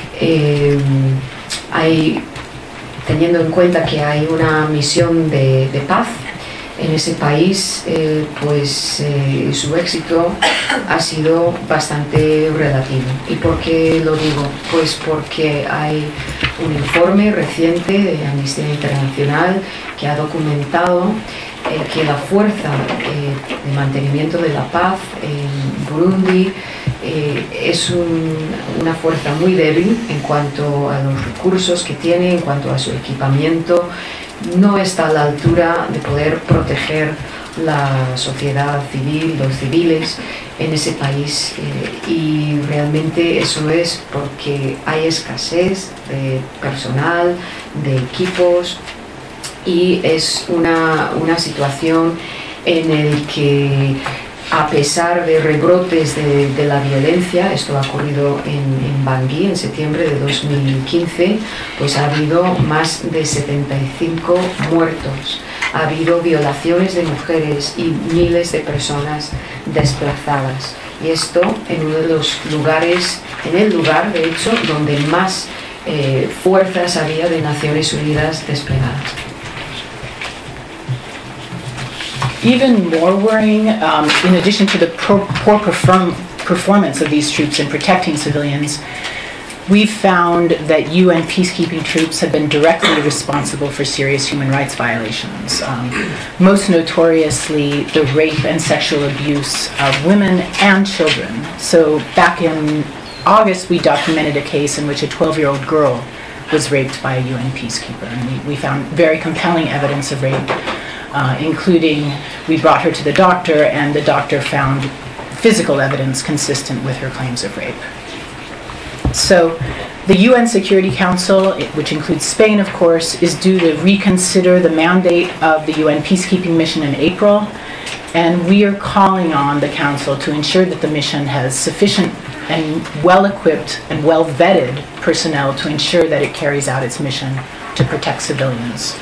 teniendo en cuenta que hay una misión de paz en ese país, su éxito ha sido bastante relativo. ¿Y por qué lo digo? Pues porque hay un informe reciente de Amnistía Internacional que ha documentado que la fuerza de mantenimiento de la paz en Burundi es una fuerza muy débil en cuanto a los recursos que tiene, en cuanto a su equipamiento. No está a la altura de poder proteger la sociedad civil, los civiles en ese país, y realmente eso es porque hay escasez de personal, de equipos, y es una situación en la que, a pesar de rebrotes de la violencia, esto ha ocurrido en Bangui en septiembre de 2015, pues ha habido más de 75 muertos, ha habido violaciones de mujeres y miles de personas desplazadas. Y esto en uno de los lugares, en el lugar de hecho donde más fuerzas había de Naciones Unidas desplegadas. Even more worrying, in addition to the poor performance of these troops in protecting civilians, we've found that UN peacekeeping troops have been directly responsible for serious human rights violations, most notoriously the rape and sexual abuse of women and children. So back in August, we documented a case in which a 12-year-old girl was raped by a UN peacekeeper, and we found very compelling evidence of rape, including we brought her to the doctor, and the doctor found physical evidence consistent with her claims of rape. So the UN Security Council, which includes Spain, of course, is due to reconsider the mandate of the UN peacekeeping mission in April, and we are calling on the Council to ensure that the mission has sufficient and well-equipped and well-vetted personnel to ensure that it carries out its mission to protect civilians.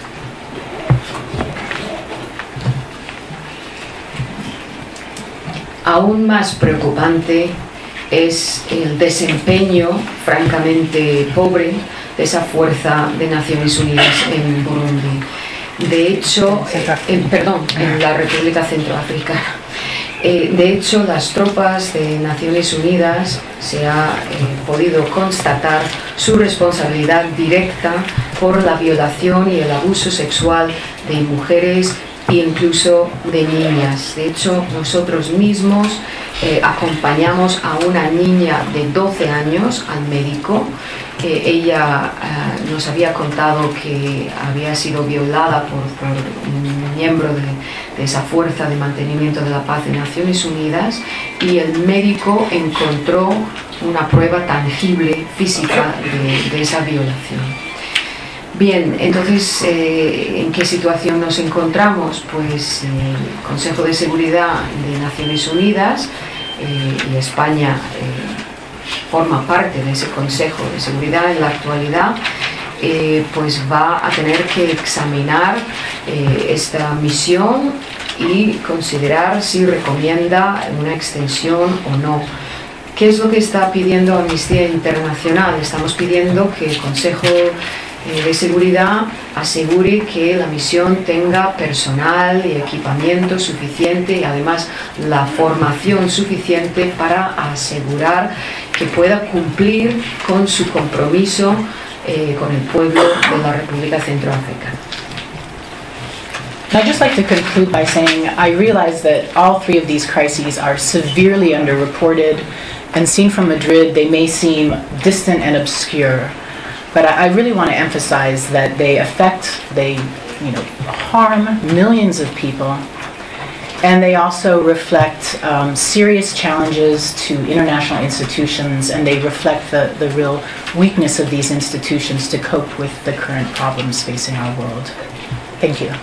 Aún más preocupante es el desempeño francamente pobre de esa fuerza de Naciones Unidas en Burundi. De hecho, en la República Centroafricana. De hecho, las tropas de Naciones Unidas se ha podido constatar su responsabilidad directa por la violación y el abuso sexual de mujeres e incluso de niñas. De hecho, nosotros mismos acompañamos a una niña de 12 años al médico. Ella nos había contado que había sido violada por un miembro de esa fuerza de mantenimiento de la paz de Naciones Unidas, y el médico encontró una prueba tangible, física, de esa violación. Bien, entonces, ¿en qué situación nos encontramos? Pues el Consejo de Seguridad de Naciones Unidas, y España forma parte de ese Consejo de Seguridad en la actualidad, pues va a tener que examinar esta misión y considerar si recomienda una extensión o no. ¿Qué es lo que está pidiendo Amnistía Internacional? Estamos pidiendo que el Consejo de Seguridad asegure que la misión tenga personal y equipamiento suficiente, y además la formación suficiente para asegurar que pueda cumplir con su compromiso con el pueblo de la República Centroafricana. I'd just like to conclude by saying I realize that all three of these crises are severely underreported, and seen from Madrid they may seem distant and obscure. But I really want to emphasize that they harm millions of people, and they also reflect serious challenges to international institutions, and they reflect the real weakness of these institutions to cope with the current problems facing our world. Thank you.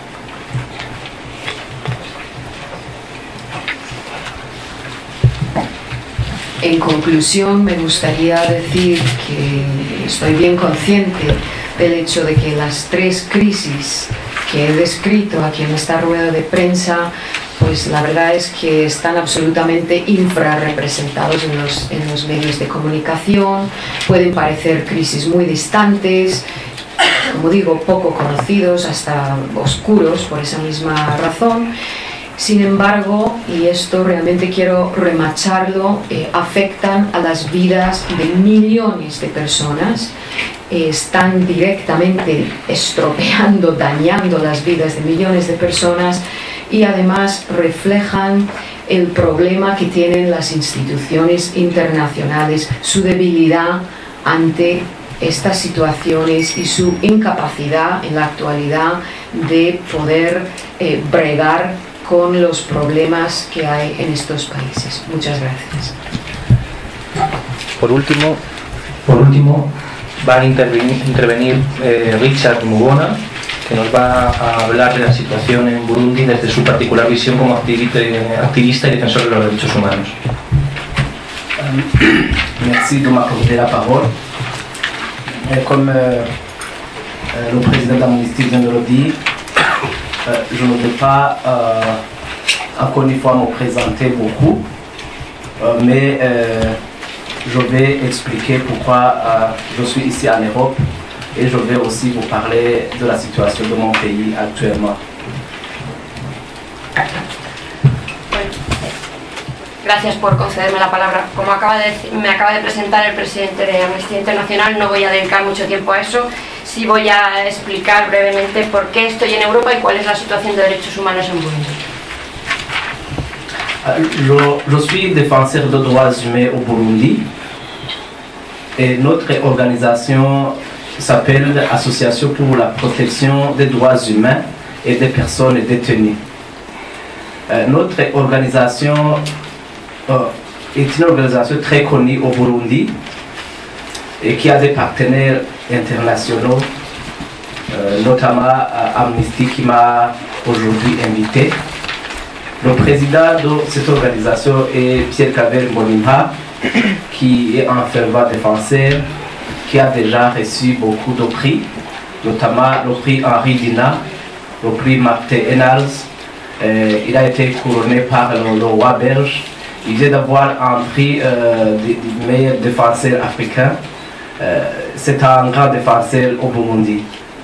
En conclusión, me gustaría decir que estoy bien consciente del hecho de que las tres crisis que he descrito aquí en esta rueda de prensa, pues la verdad es que están absolutamente infrarrepresentados en los medios de comunicación. Pueden parecer crisis muy distantes, como digo, poco conocidos, hasta oscuros por esa misma razón. Sin embargo, y esto realmente quiero remacharlo, afectan a las vidas de millones de personas, están directamente estropeando, dañando las vidas de millones de personas, y además reflejan el problema que tienen las instituciones internacionales, su debilidad ante estas situaciones y su incapacidad en la actualidad de poder bregar con los problemas que hay en estos países. Muchas gracias. Por último va a intervenir Richard Mubona, que nos va a hablar de la situación en Burundi desde su particular visión como activista y defensor de los derechos humanos. Merci de m'accorder la parole. Comme le président d'Amnesty vient de le dire, je ne vais pas encore une fois me présenter beaucoup, mais je vais expliquer pourquoi je suis ici en Europe, et je vais aussi vous parler de la situation de mon pays actuellement. Gracias por concederme la palabra. Como me acaba de presentar el presidente de Amnistía Internacional, no voy a dedicar mucho tiempo a eso. Sí voy a explicar brevemente por qué estoy en Europa y cuál es la situación de derechos humanos en Burundi. Je suis défenseur des droits humains au Burundi et notre organisation s'appelle Association pour la protection des droits humains et des personnes détenues. Notre organisation est une organisation très connue au Burundi et qui a des partenaires internationaux, notamment Amnesty qui m'a aujourd'hui invité. Le président de cette organisation est Pierre-Claver Mbonimpa, qui est un fervent défenseur, qui a déjà reçu beaucoup de prix, notamment le prix Henri Dina, le prix Martin Ennals. Il a été couronné par le roi belge. Il vient d'avoir un prix du meilleur défenseur africain. C'est un grand défenseur au Burundi.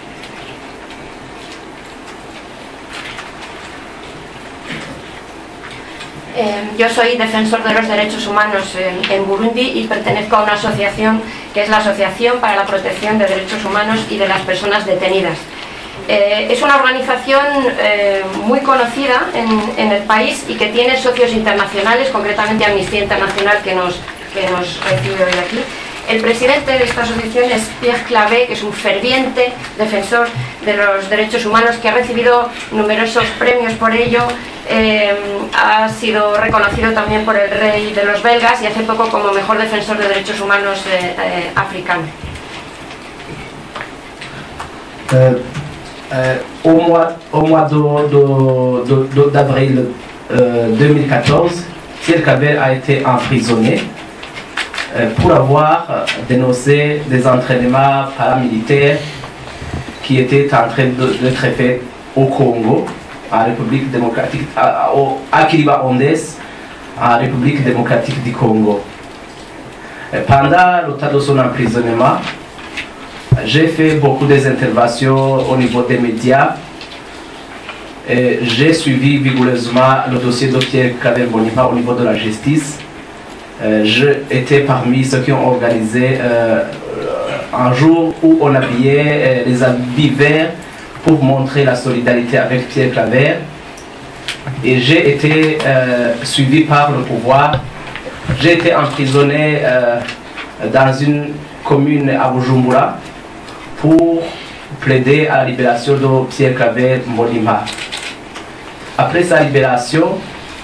Yo soy defensor de los derechos humanos en Burundi y pertenezco a una asociación que es la Asociación para la Protección de Derechos Humanos y de las Personas Detenidas. Es una organización muy conocida en el país y que tiene socios internacionales, concretamente Amnistía Internacional que nos recibe hoy aquí. El presidente de esta asociación es Pierre Claver, que es un ferviente defensor de los derechos humanos, que ha recibido numerosos premios por ello. Ha sido reconocido también por el rey de los belgas y hace poco como mejor defensor de derechos humanos africano. Au mois d'avril 2014, Pierre Claver a été emprisonné pour avoir dénoncé des entraînements paramilitaires qui étaient en train d'être faits au Congo, en République démocratique, à Kiriba-Ondes, en République démocratique du Congo. Pendant le temps de son emprisonnement, j'ai fait beaucoup d'interventions au niveau des médias. J'ai suivi vigoureusement le dossier de Pierre-Claver Mbonimpa au niveau de la justice. J'étais parmi ceux qui ont organisé un jour où on habillait les habits verts pour montrer la solidarité avec Pierre Claver. Et j'ai été suivi par le pouvoir. J'ai été emprisonné dans une commune à Bujumbura pour plaider à la libération de Pierre Claver Mbonimpa. Après sa libération,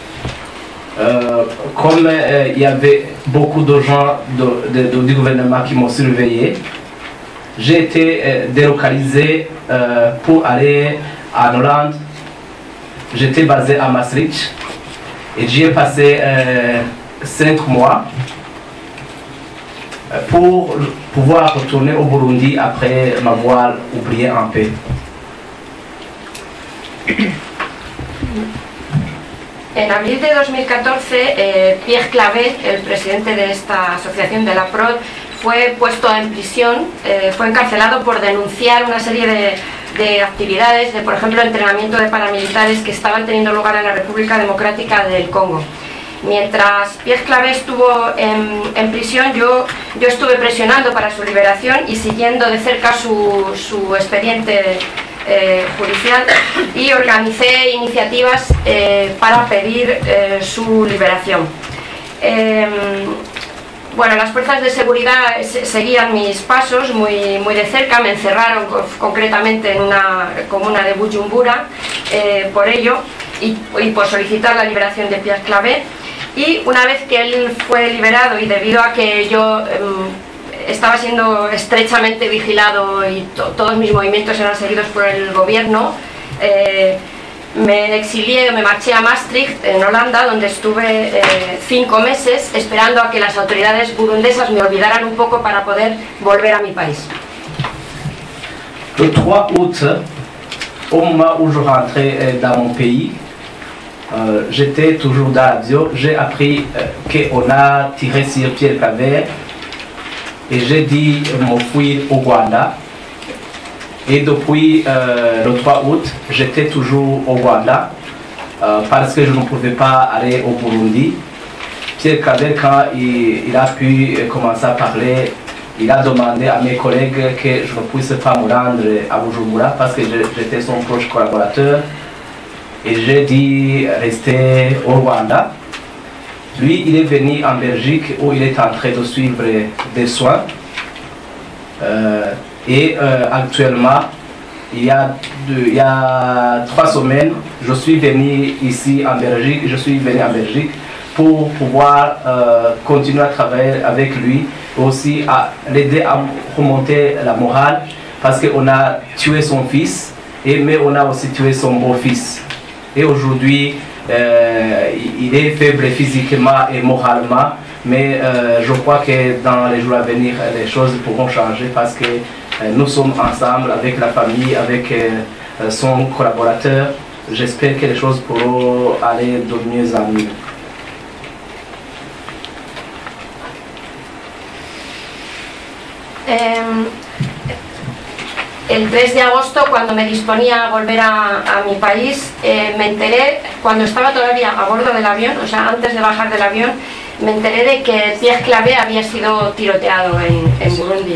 comme il y avait beaucoup de gens du gouvernement qui m'ont surveillé, j'ai été délocalisé pour aller en Hollande. J'étais basé à Maastricht et j'y ai passé 5 mois pour pouvoir retourner au Burundi après m'avoir oublié un peu. En abril de 2014, Pierre Claver, el presidente de esta asociación de la PROD, fue puesto en prisión, fue encarcelado por denunciar una serie de actividades, por ejemplo, entrenamiento de paramilitares que estaban teniendo lugar en la República Democrática del Congo. Mientras Pierre Claver estuvo en prisión, yo estuve presionando para su liberación y siguiendo de cerca su expediente judicial, y organicé iniciativas para pedir su liberación. Bueno, las fuerzas de seguridad seguían mis pasos muy de cerca, me encerraron concretamente en una comuna de Bujumbura por ello y por solicitar la liberación de Pierre Claver. Y una vez que él fue liberado y debido a que yo estaba siendo estrechamente vigilado y todos mis movimientos eran seguidos por el gobierno, me exilié, me marché a Maastricht, en Holanda, donde estuve 5 meses esperando a que las autoridades burundesas me olvidaran un poco para poder volver a mi país. Le 3 août, au moment où je rentrais dans mon pays, j'étais toujours dans l'avion, j'ai appris qu'on a tiré sur Pierre Claver et j'ai dû m'enfuir au Rwanda. Et depuis le 3 août, j'étais toujours au Rwanda parce que je ne pouvais pas aller au Burundi. Pierre Claver, quand il a pu commencer à parler, il a demandé à mes collègues que je ne puisse pas me rendre à Bujumbura parce que j'étais son proche collaborateur. Et j'ai dit rester au Rwanda. Lui, il est venu en Belgique où il est en train de suivre des soins. Actuellement, il y a 3 semaines, je suis venu ici en Belgique. Je suis venu en Belgique pour pouvoir continuer à travailler avec lui, aussi à l'aider à remonter la morale, parce qu'on a tué son fils, mais on a aussi tué son beau-fils. Et aujourd'hui, il est faible physiquement et moralement, mais je crois que dans les jours à venir, les choses pourront changer parce que nous sommes ensemble avec la famille, avec son collaborateur. J'espère que les choses pourront aller de mieux en mieux. El 3 de agosto, cuando me disponía a volver a mi país, me enteré, cuando estaba todavía a bordo del avión, o sea, antes de bajar del avión, me enteré de que Pierre Claver había sido tiroteado en Burundi.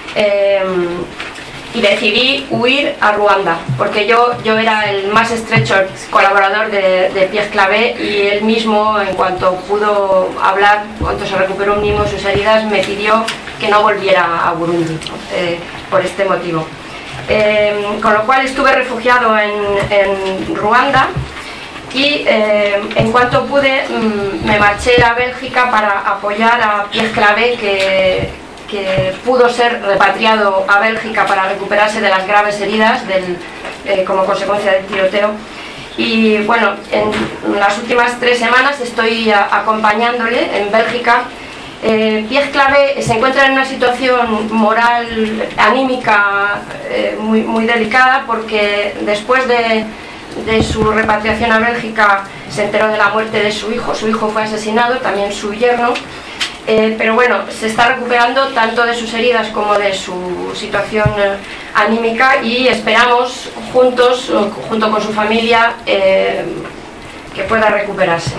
Y decidí huir a Ruanda, porque yo era el más estrecho colaborador de Pierre Claver, y él mismo, en cuanto pudo hablar, cuando se recuperó mismo sus heridas, me pidió que no volviera a Burundi por este motivo. Con lo cual estuve refugiado en Ruanda y en cuanto pude me marché a Bélgica para apoyar a Pierre Claver, que pudo ser repatriado a Bélgica para recuperarse de las graves heridas como consecuencia del tiroteo. Y bueno, en las últimas 3 semanas estoy acompañándole en Bélgica. Pierre Claver se encuentra en una situación moral, anímica muy delicada, porque después de su repatriación a Bélgica se enteró de la muerte de su hijo fue asesinado, también su yerno, pero bueno, se está recuperando tanto de sus heridas como de su situación anímica, y esperamos junto con su familia, que pueda recuperarse.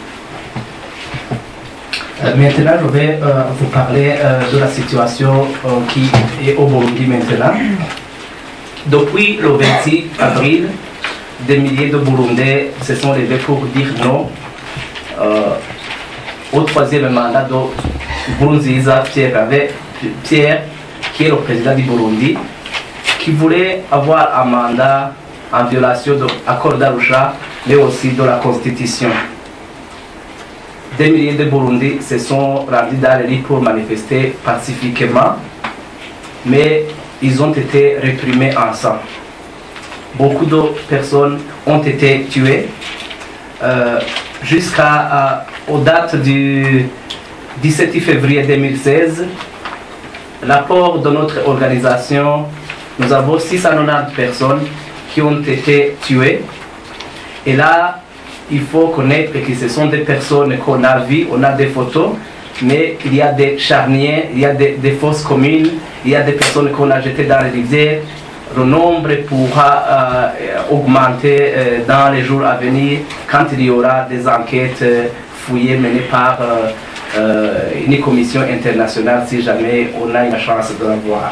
Maintenant, je vais vous parler de la situation qui est au Burundi maintenant. Depuis le 26 avril, des milliers de Burundais se sont levés pour dire non au 3e mandat de Nkurunziza Pierre, qui est le président du Burundi, qui voulait avoir un mandat en violation de l'accord d'Arusha, mais aussi de la Constitution. Des milliers de Burundais se sont rendus dans les rues pour manifester pacifiquement, mais ils ont été réprimés en sang. Beaucoup de personnes ont été tuées. Jusqu'aux dates du 17 février 2016, l'apport de notre organisation, nous avons 690 personnes qui ont été tuées. Et là, il faut connaître que ce sont des personnes qu'on a vues, on a des photos, mais il y a des charniers, il y a des fosses communes, il y a des personnes qu'on a jetées dans les rivières. Le nombre pourra augmenter dans les jours à venir quand il y aura des enquêtes fouillées menées par une commission internationale, si jamais on a une chance de la voir.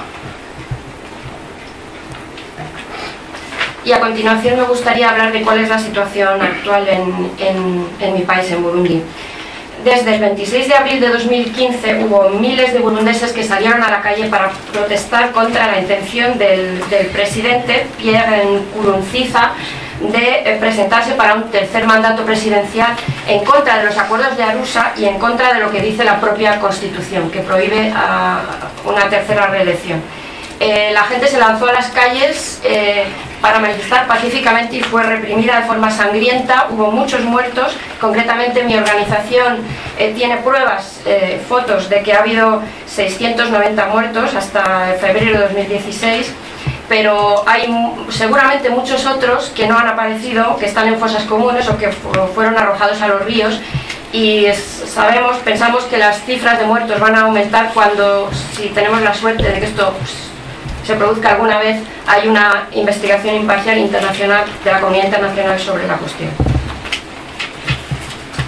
Y a continuación me gustaría hablar de cuál es la situación actual en mi país, en Burundi. Desde el 26 de abril de 2015 hubo miles de burundeses que salieron a la calle para protestar contra la intención del presidente Pierre Nkurunziza de presentarse para un tercer mandato presidencial, en contra de los acuerdos de Arusha y en contra de lo que dice la propia Constitución, que prohíbe una tercera reelección. La gente se lanzó a las calles para manifestar pacíficamente y fue reprimida de forma sangrienta. Hubo muchos muertos. Concretamente mi organización tiene pruebas, fotos de que ha habido 690 muertos hasta febrero de 2016, pero hay seguramente muchos otros que no han aparecido, que están en fosas comunes o que fueron arrojados a los ríos. Y pensamos que las cifras de muertos van a aumentar cuando, si tenemos la suerte de que esto se produzca alguna vez, hay una investigación imparcial internacional de la comunidad internacional sobre la cuestión.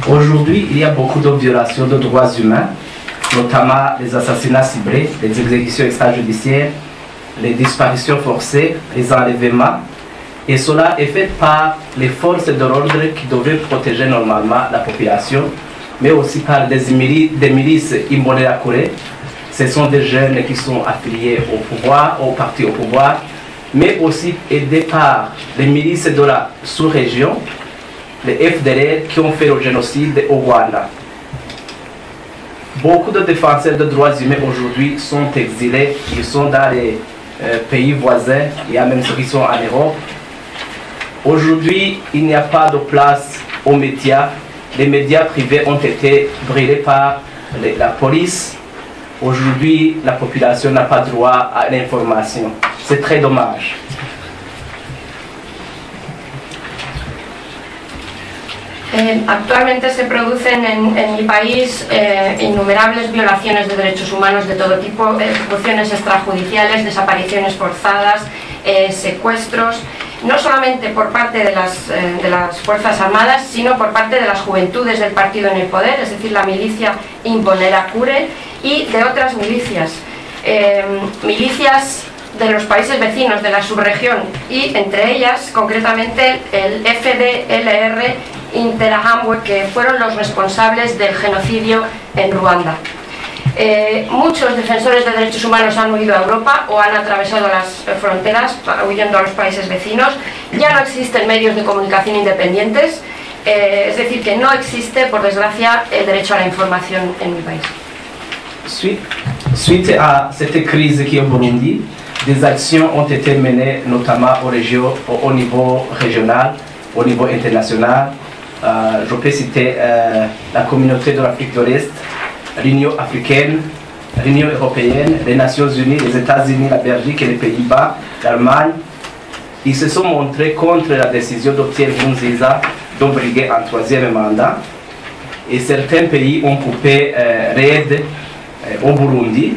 Aujourd'hui, il y a beaucoup de violations de droits humains, notamment les assassinats ciblés, les exécutions extrajudiciaires, les disparitions forcées, les enlèvements. Et cela est fait par les forces de l'ordre qui devraient protéger normalement la population, mais aussi par des milices Imbonerakure. Ce sont des jeunes qui sont affiliés au pouvoir, au parti au pouvoir, mais aussi aidés par les milices de la sous-région, les FDLR qui ont fait le génocide au Rwanda. Beaucoup de défenseurs de droits humains aujourd'hui sont exilés, ils sont dans les pays voisins, il y a même ceux qui sont en Europe. Aujourd'hui, il n'y a pas de place aux médias. Les médias privés ont été brûlés par la police. Aujourd'hui, la population n'a pas droit à l'information. C'est très dommage. Actualmente se producen en mi país innumerables violaciones de derechos humanos de todo tipo, ejecuciones extrajudiciales, desapariciones forzadas, secuestros, no solamente por parte de las Fuerzas Armadas, sino por parte de las juventudes del partido en el poder, es decir, la milicia Imbonerakure y de otras milicias, milicias de los países vecinos de la subregión y entre ellas concretamente el FDLR Interahamwe, que fueron los responsables del genocidio en Ruanda. Muchos defensores de derechos humanos han huido a Europa o han atravesado las fronteras huyendo a los países vecinos. Ya no existen medios de comunicación independientes, es decir, que no existe, por desgracia, el derecho a la información en mi país. Suite à cette crise qui est au Burundi, des actions ont été menées notamment au niveau régional, au niveau international. Je peux citer la communauté de l'Afrique de l'Est, l'Union africaine, l'Union européenne, les Nations unies, les États-Unis, la Belgique et les Pays-Bas, l'Allemagne. Ils se sont montrés contre la décision de Pierre Nkurunziza de briguer un troisième mandat. Et certains pays ont coupé l'aide au Burundi.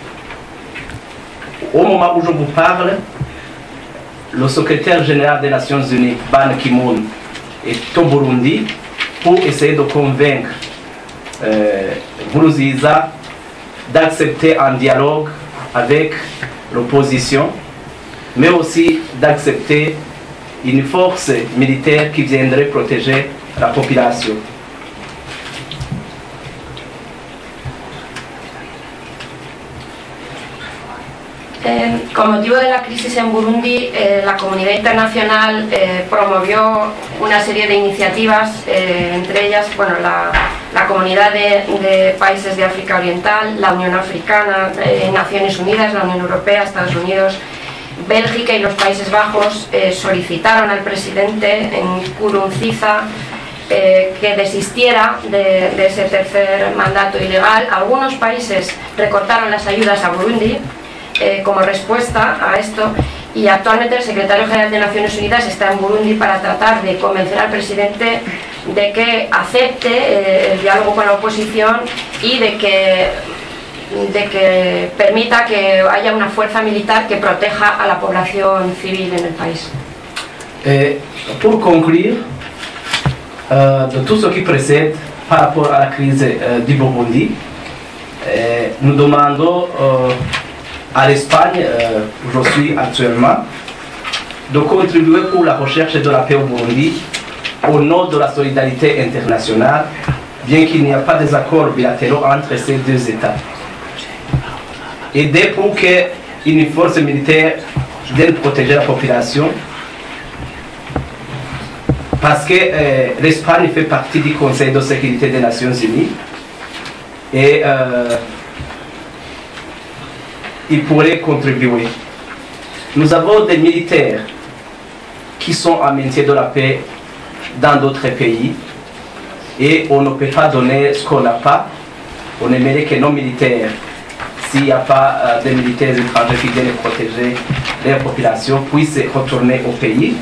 Au moment où je vous parle, le secrétaire général des Nations unies, Ban Ki-moon, est au Burundi pour essayer de convaincre Nkurunziza d'accepter un dialogue avec l'opposition, mais aussi d'accepter une force militaire qui viendrait protéger la population. Con motivo de la crisis en Burundi, la comunidad internacional promovió una serie de iniciativas, entre ellas la Comunidad de Países de África Oriental, la Unión Africana, Naciones Unidas, la Unión Europea, Estados Unidos, Bélgica y los Países Bajos solicitaron al presidente Nkurunziza que desistiera de ese tercer mandato ilegal. Algunos países recortaron las ayudas a Burundi como respuesta a esto, y actualmente el secretario general de Naciones Unidas está en Burundi para tratar de convencer al presidente de que acepte el diálogo con la oposición y de que permita que haya una fuerza militar que proteja a la población civil en el país. Pour conclure, de tout ce qui précède par rapport à la crise du Burundi, nous demandons à l'Espagne, où je suis actuellement, de contribuer pour la recherche de la paix au Burundi au nom de la solidarité internationale, bien qu'il n'y ait pas des accords bilatéraux entre ces deux États. Aider pour qu'une force militaire vienne protéger la population, parce que l'Espagne fait partie du Conseil de sécurité des Nations Unies et il pourrait contribuer. Nous avons des militaires qui sont en maintien de la paix dans d'autres pays et on ne peut pas donner ce qu'on n'a pas. On aimerait que nos militaires, s'il n'y a pas de militaires étrangers qui viennent protéger les populations, puissent retourner au pays.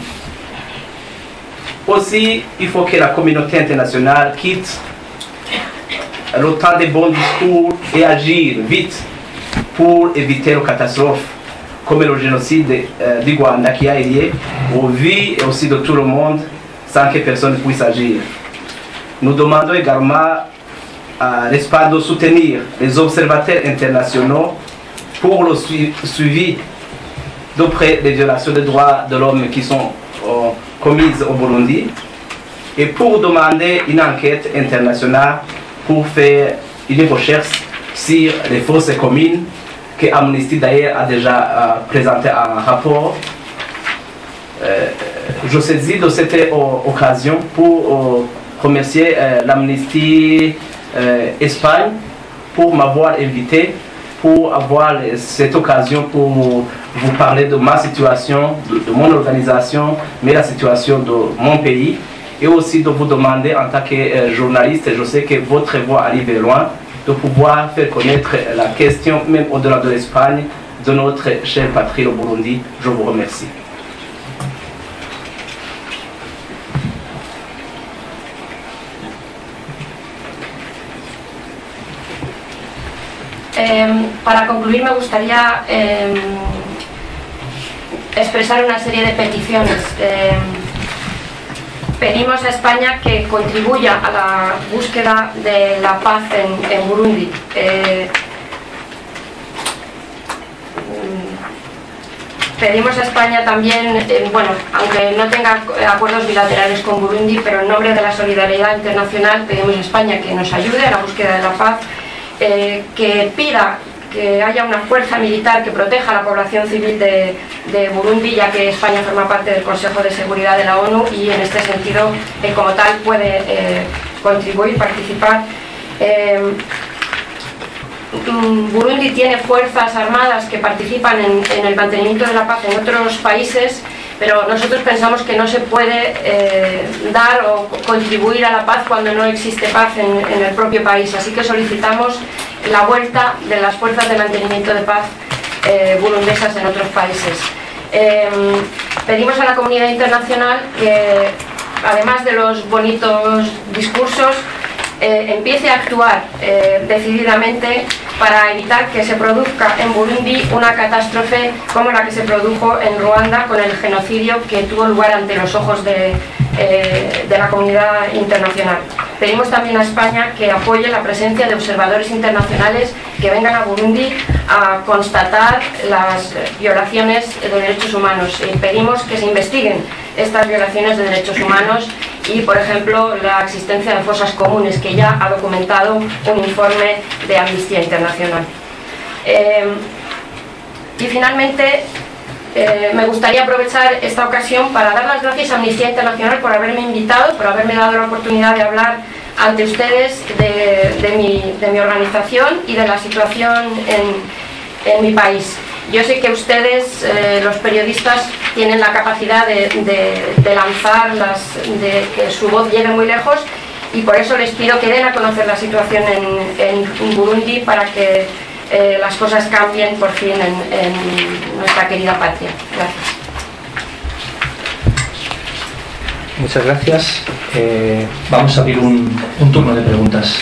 Aussi, il faut que la communauté internationale quitte le temps des bons discours et agir vite pour éviter une catastrophe comme le génocide du Rwanda qui a lié aux vies et aussi de tout le monde sans que personne puisse agir. nous demandons également l'espace de soutenir les observateurs internationaux pour le suivi d'après les violations des droits de l'homme qui sont commises au Burundi et pour demander une enquête internationale pour faire une recherche sur les fausses communes que Amnesty d'ailleurs a déjà présenté un rapport. Je saisis de cette occasion pour remercier l'Amnesty Espagne pour m'avoir invité, pour avoir cette occasion pour vous parler de ma situation, de mon organisation, mais la situation de mon pays, et aussi de vous demander en tant que journaliste, je sais que votre voix arrive loin, de pouvoir faire connaître la question, même au-delà de l'Espagne, de notre chère patrie, le Burundi. Je vous remercie. Para concluir, me gustaría expresar una serie de peticiones. Pedimos a España que contribuya a la búsqueda de la paz en Burundi. Pedimos a España también, bueno, aunque no tenga acuerdos bilaterales con Burundi, pero en nombre de la solidaridad internacional pedimos a España que nos ayude a la búsqueda de la paz, que pida que haya una fuerza militar que proteja a la población civil de Burundi, ya que España forma parte del Consejo de Seguridad de la ONU y en este sentido, como tal, puede contribuir, participar. Burundi tiene fuerzas armadas que participan en el mantenimiento de la paz en otros países, pero nosotros pensamos que no se puede dar o contribuir a la paz cuando no existe paz en el propio país. Así que solicitamos la vuelta de las fuerzas de mantenimiento de paz burundesas en otros países. Pedimos a la comunidad internacional que, además de los bonitos discursos, empiece a actuar decididamente para evitar que se produzca en Burundi una catástrofe como la que se produjo en Ruanda con el genocidio que tuvo lugar ante los ojos de la comunidad internacional. Pedimos también a España que apoye la presencia de observadores internacionales que vengan a Burundi a constatar las violaciones de derechos humanos. Pedimos que se investiguen estas violaciones de derechos humanos y, por ejemplo, la existencia de fosas comunes que ya ha documentado un informe de Amnistía Internacional. Y finalmente, me gustaría aprovechar esta ocasión para dar las gracias a Amnistía Internacional por haberme invitado, por haberme dado la oportunidad de hablar ante ustedes de mi organización y de la situación en mi país. Yo sé que ustedes, los periodistas, tienen la capacidad de lanzar, de que su voz llegue muy lejos, y por eso les pido que den a conocer la situación en Burundi para que las cosas cambien por fin en nuestra querida patria. Gracias. Muchas gracias. Vamos a abrir un turno de preguntas.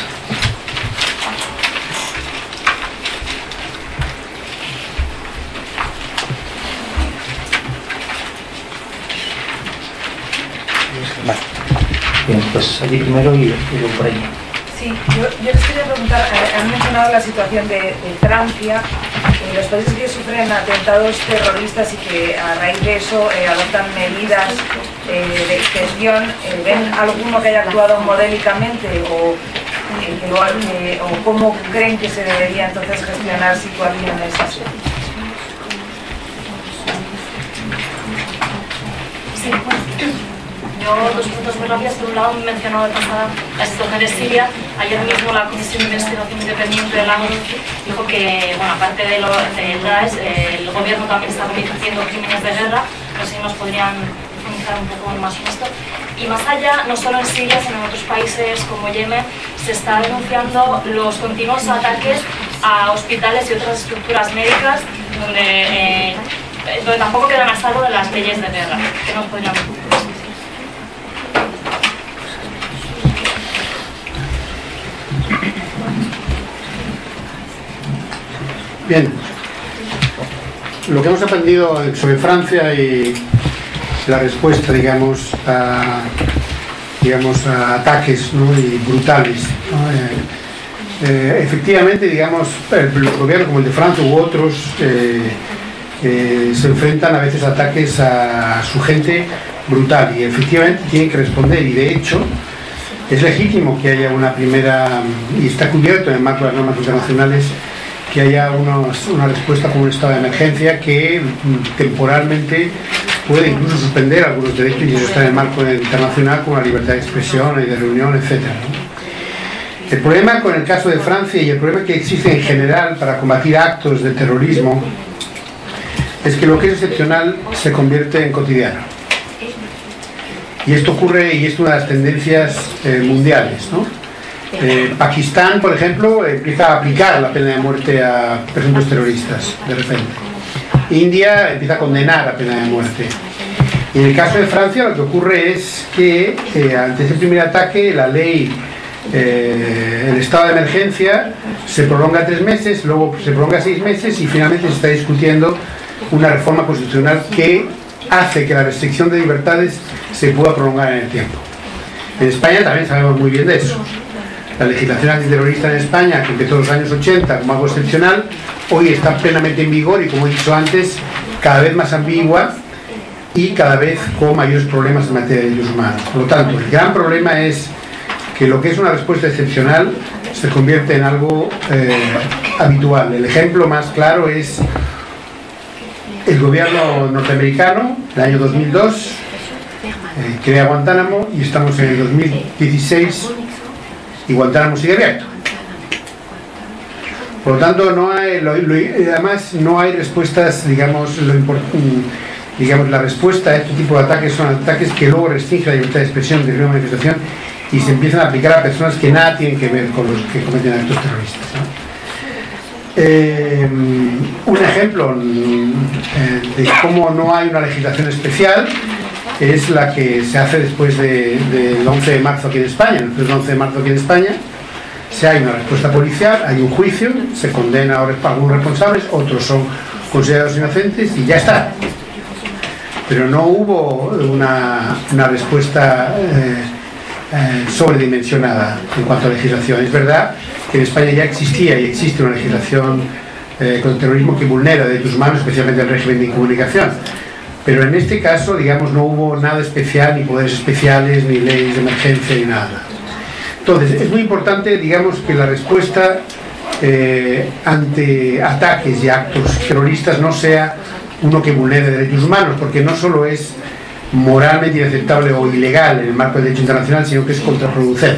Vale. Bien, pues allí primero y luego por allí. Sí, yo les quería preguntar, han mencionado la situación de Francia, los países que sufren atentados terroristas y que a raíz de eso adoptan medidas de excepción. ¿Ven alguno que haya actuado modélicamente o cómo creen que se debería entonces gestionar situaciones así? Sí, yo dos puntos muy rápidos. Por un lado, me mencionado de pasada la situación de Siria. Ayer mismo la Comisión de Investigación Independiente de la ONU dijo que, bueno, aparte de Daesh, el gobierno también está cometiendo crímenes de guerra. No sé si nos podrían profundizar un poco más en esto. Y más allá, no solo en Siria, sino en otros países como Yemen, se está denunciando los continuos ataques a hospitales y otras estructuras médicas donde tampoco quedan a salvo de las leyes de guerra. ¿Qué nos podrían decir? Bien, lo que hemos aprendido sobre Francia y la respuesta, digamos, digamos, a ataques, ¿no?, y brutales, ¿no? Efectivamente, digamos, los gobiernos como el de Francia u otros se enfrentan a veces a ataques a su gente brutal y efectivamente tienen que responder, y de hecho es legítimo que haya una primera, y está cubierto en el marco de las normas internacionales, que haya una respuesta con un estado de emergencia que temporalmente puede incluso suspender algunos derechos, y eso está en el marco internacional, como la libertad de expresión y de reunión, etc., ¿no? El problema con el caso de Francia, y el problema que existe en general para combatir actos de terrorismo, es que lo que es excepcional se convierte en cotidiano. Y esto ocurre, y es una de las tendencias mundiales, ¿no? Pakistán, por ejemplo, empieza a aplicar la pena de muerte a presuntos terroristas, de repente. India empieza a condenar la pena de muerte. Y en el caso de Francia lo que ocurre es que ante ese primer ataque la ley, el estado de emergencia se prolonga 3 meses, luego se prolonga 6 meses y finalmente se está discutiendo una reforma constitucional que hace que la restricción de libertades se pueda prolongar en el tiempo. En España también sabemos muy bien de eso. La legislación antiterrorista en España, que empezó en los años 80 como algo excepcional, hoy está plenamente en vigor y, como he dicho antes, cada vez más ambigua y cada vez con mayores problemas en materia de derechos humanos. Por lo tanto, el gran problema es que lo que es una respuesta excepcional se convierte en algo habitual. El ejemplo más claro es el gobierno norteamericano, el año 2002, crea Guantánamo, y estamos en el 2016 y Guantánamo sigue abierto. Por lo tanto, no hay, además no hay respuestas, digamos, la respuesta a este tipo de ataques son ataques que luego restringen la libertad de expresión, de manifestación, y se empiezan a aplicar a personas que nada tienen que ver con los que cometen actos terroristas, ¿no? Un ejemplo de cómo no hay una legislación especial es la que se hace después del 11 de marzo aquí en España. Después del 11 de marzo aquí en España hay una respuesta policial, hay un juicio, se condena a algunos responsables, otros son considerados inocentes y ya está. Pero no hubo una respuesta sobredimensionada en cuanto a legislación. Es verdad que en España ya existía y existe una legislación contra el terrorismo que vulnera derechos humanos, especialmente el régimen de incomunicación. Pero en este caso, digamos, no hubo nada especial, ni poderes especiales, ni leyes de emergencia, ni nada. Entonces, es muy importante, digamos, que la respuesta ante ataques y actos terroristas no sea uno que vulnere derechos humanos, porque no solo es moralmente inaceptable o ilegal en el marco del derecho internacional, sino que es contraproducente.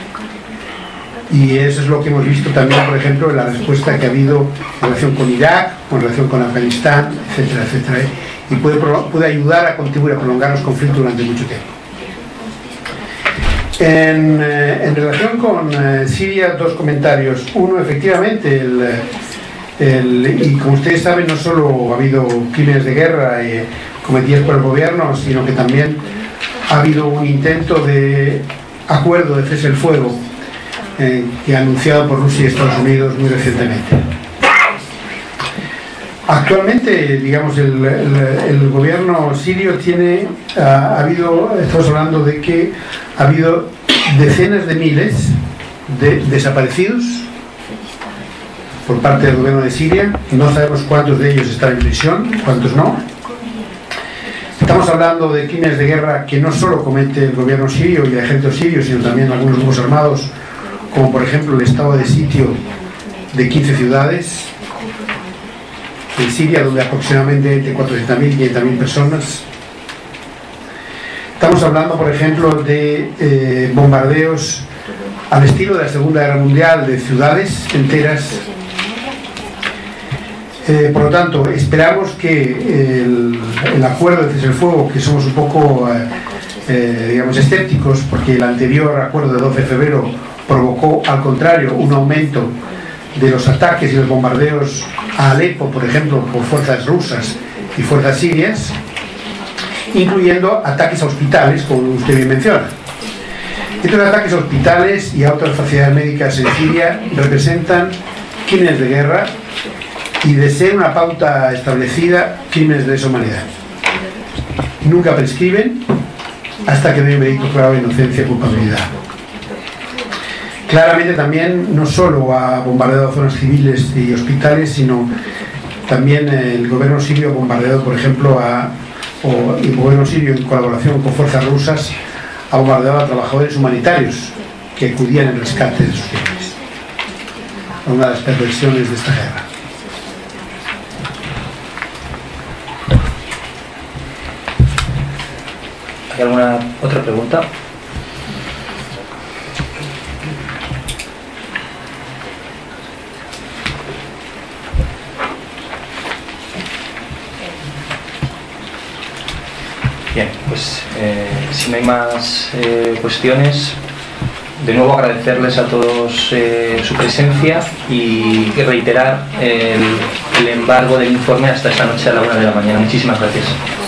Y eso es lo que hemos visto también, por ejemplo, en la respuesta que ha habido en relación con Irak, en relación con Afganistán, etcétera, etcétera. Y puede ayudar a contribuir a prolongar los conflictos durante mucho tiempo. En relación con Siria, 2 comentarios. Uno, efectivamente, y como ustedes saben, no solo ha habido crímenes de guerra cometidos por el gobierno, sino que también ha habido un intento de acuerdo de cese el fuego que ha anunciado por Rusia y Estados Unidos muy recientemente. Actualmente, digamos, el gobierno sirio estamos hablando de que ha habido decenas de miles de desaparecidos por parte del gobierno de Siria. No sabemos cuántos de ellos están en prisión, cuántos no. Estamos hablando de crímenes de guerra que no solo comete el gobierno sirio y el ejército sirio, sino también algunos grupos armados, como por ejemplo el estado de sitio de 15 ciudades en Siria, donde aproximadamente entre 400.000 y 500.000 personas. Estamos hablando, por ejemplo, de bombardeos al estilo de la Segunda Guerra Mundial de ciudades enteras. Por lo tanto, esperamos que el acuerdo de cese el fuego, que somos un poco digamos, escépticos, porque el anterior acuerdo de 12 de febrero provocó, al contrario, un aumento de los ataques y los bombardeos a Alepo, por ejemplo, por fuerzas rusas y fuerzas sirias, incluyendo ataques a hospitales, como usted bien menciona. Estos ataques a hospitales y a otras facilidades médicas en Siria representan crímenes de guerra y, de ser una pauta establecida, crímenes de lesa humanidad. Nunca prescriben hasta que no hay un veredicto claro de inocencia o culpabilidad. Claramente también no solo ha bombardeado zonas civiles y hospitales, sino también el gobierno sirio ha bombardeado, por ejemplo, el gobierno sirio en colaboración con fuerzas rusas ha bombardeado a trabajadores humanitarios que acudían en rescate de sus civiles. Una de las perversiones de esta guerra. ¿Hay alguna otra pregunta? Bien, pues si no hay más cuestiones, de nuevo agradecerles a todos su presencia y reiterar el embargo del informe hasta esta noche a la 1 de la mañana. Muchísimas gracias.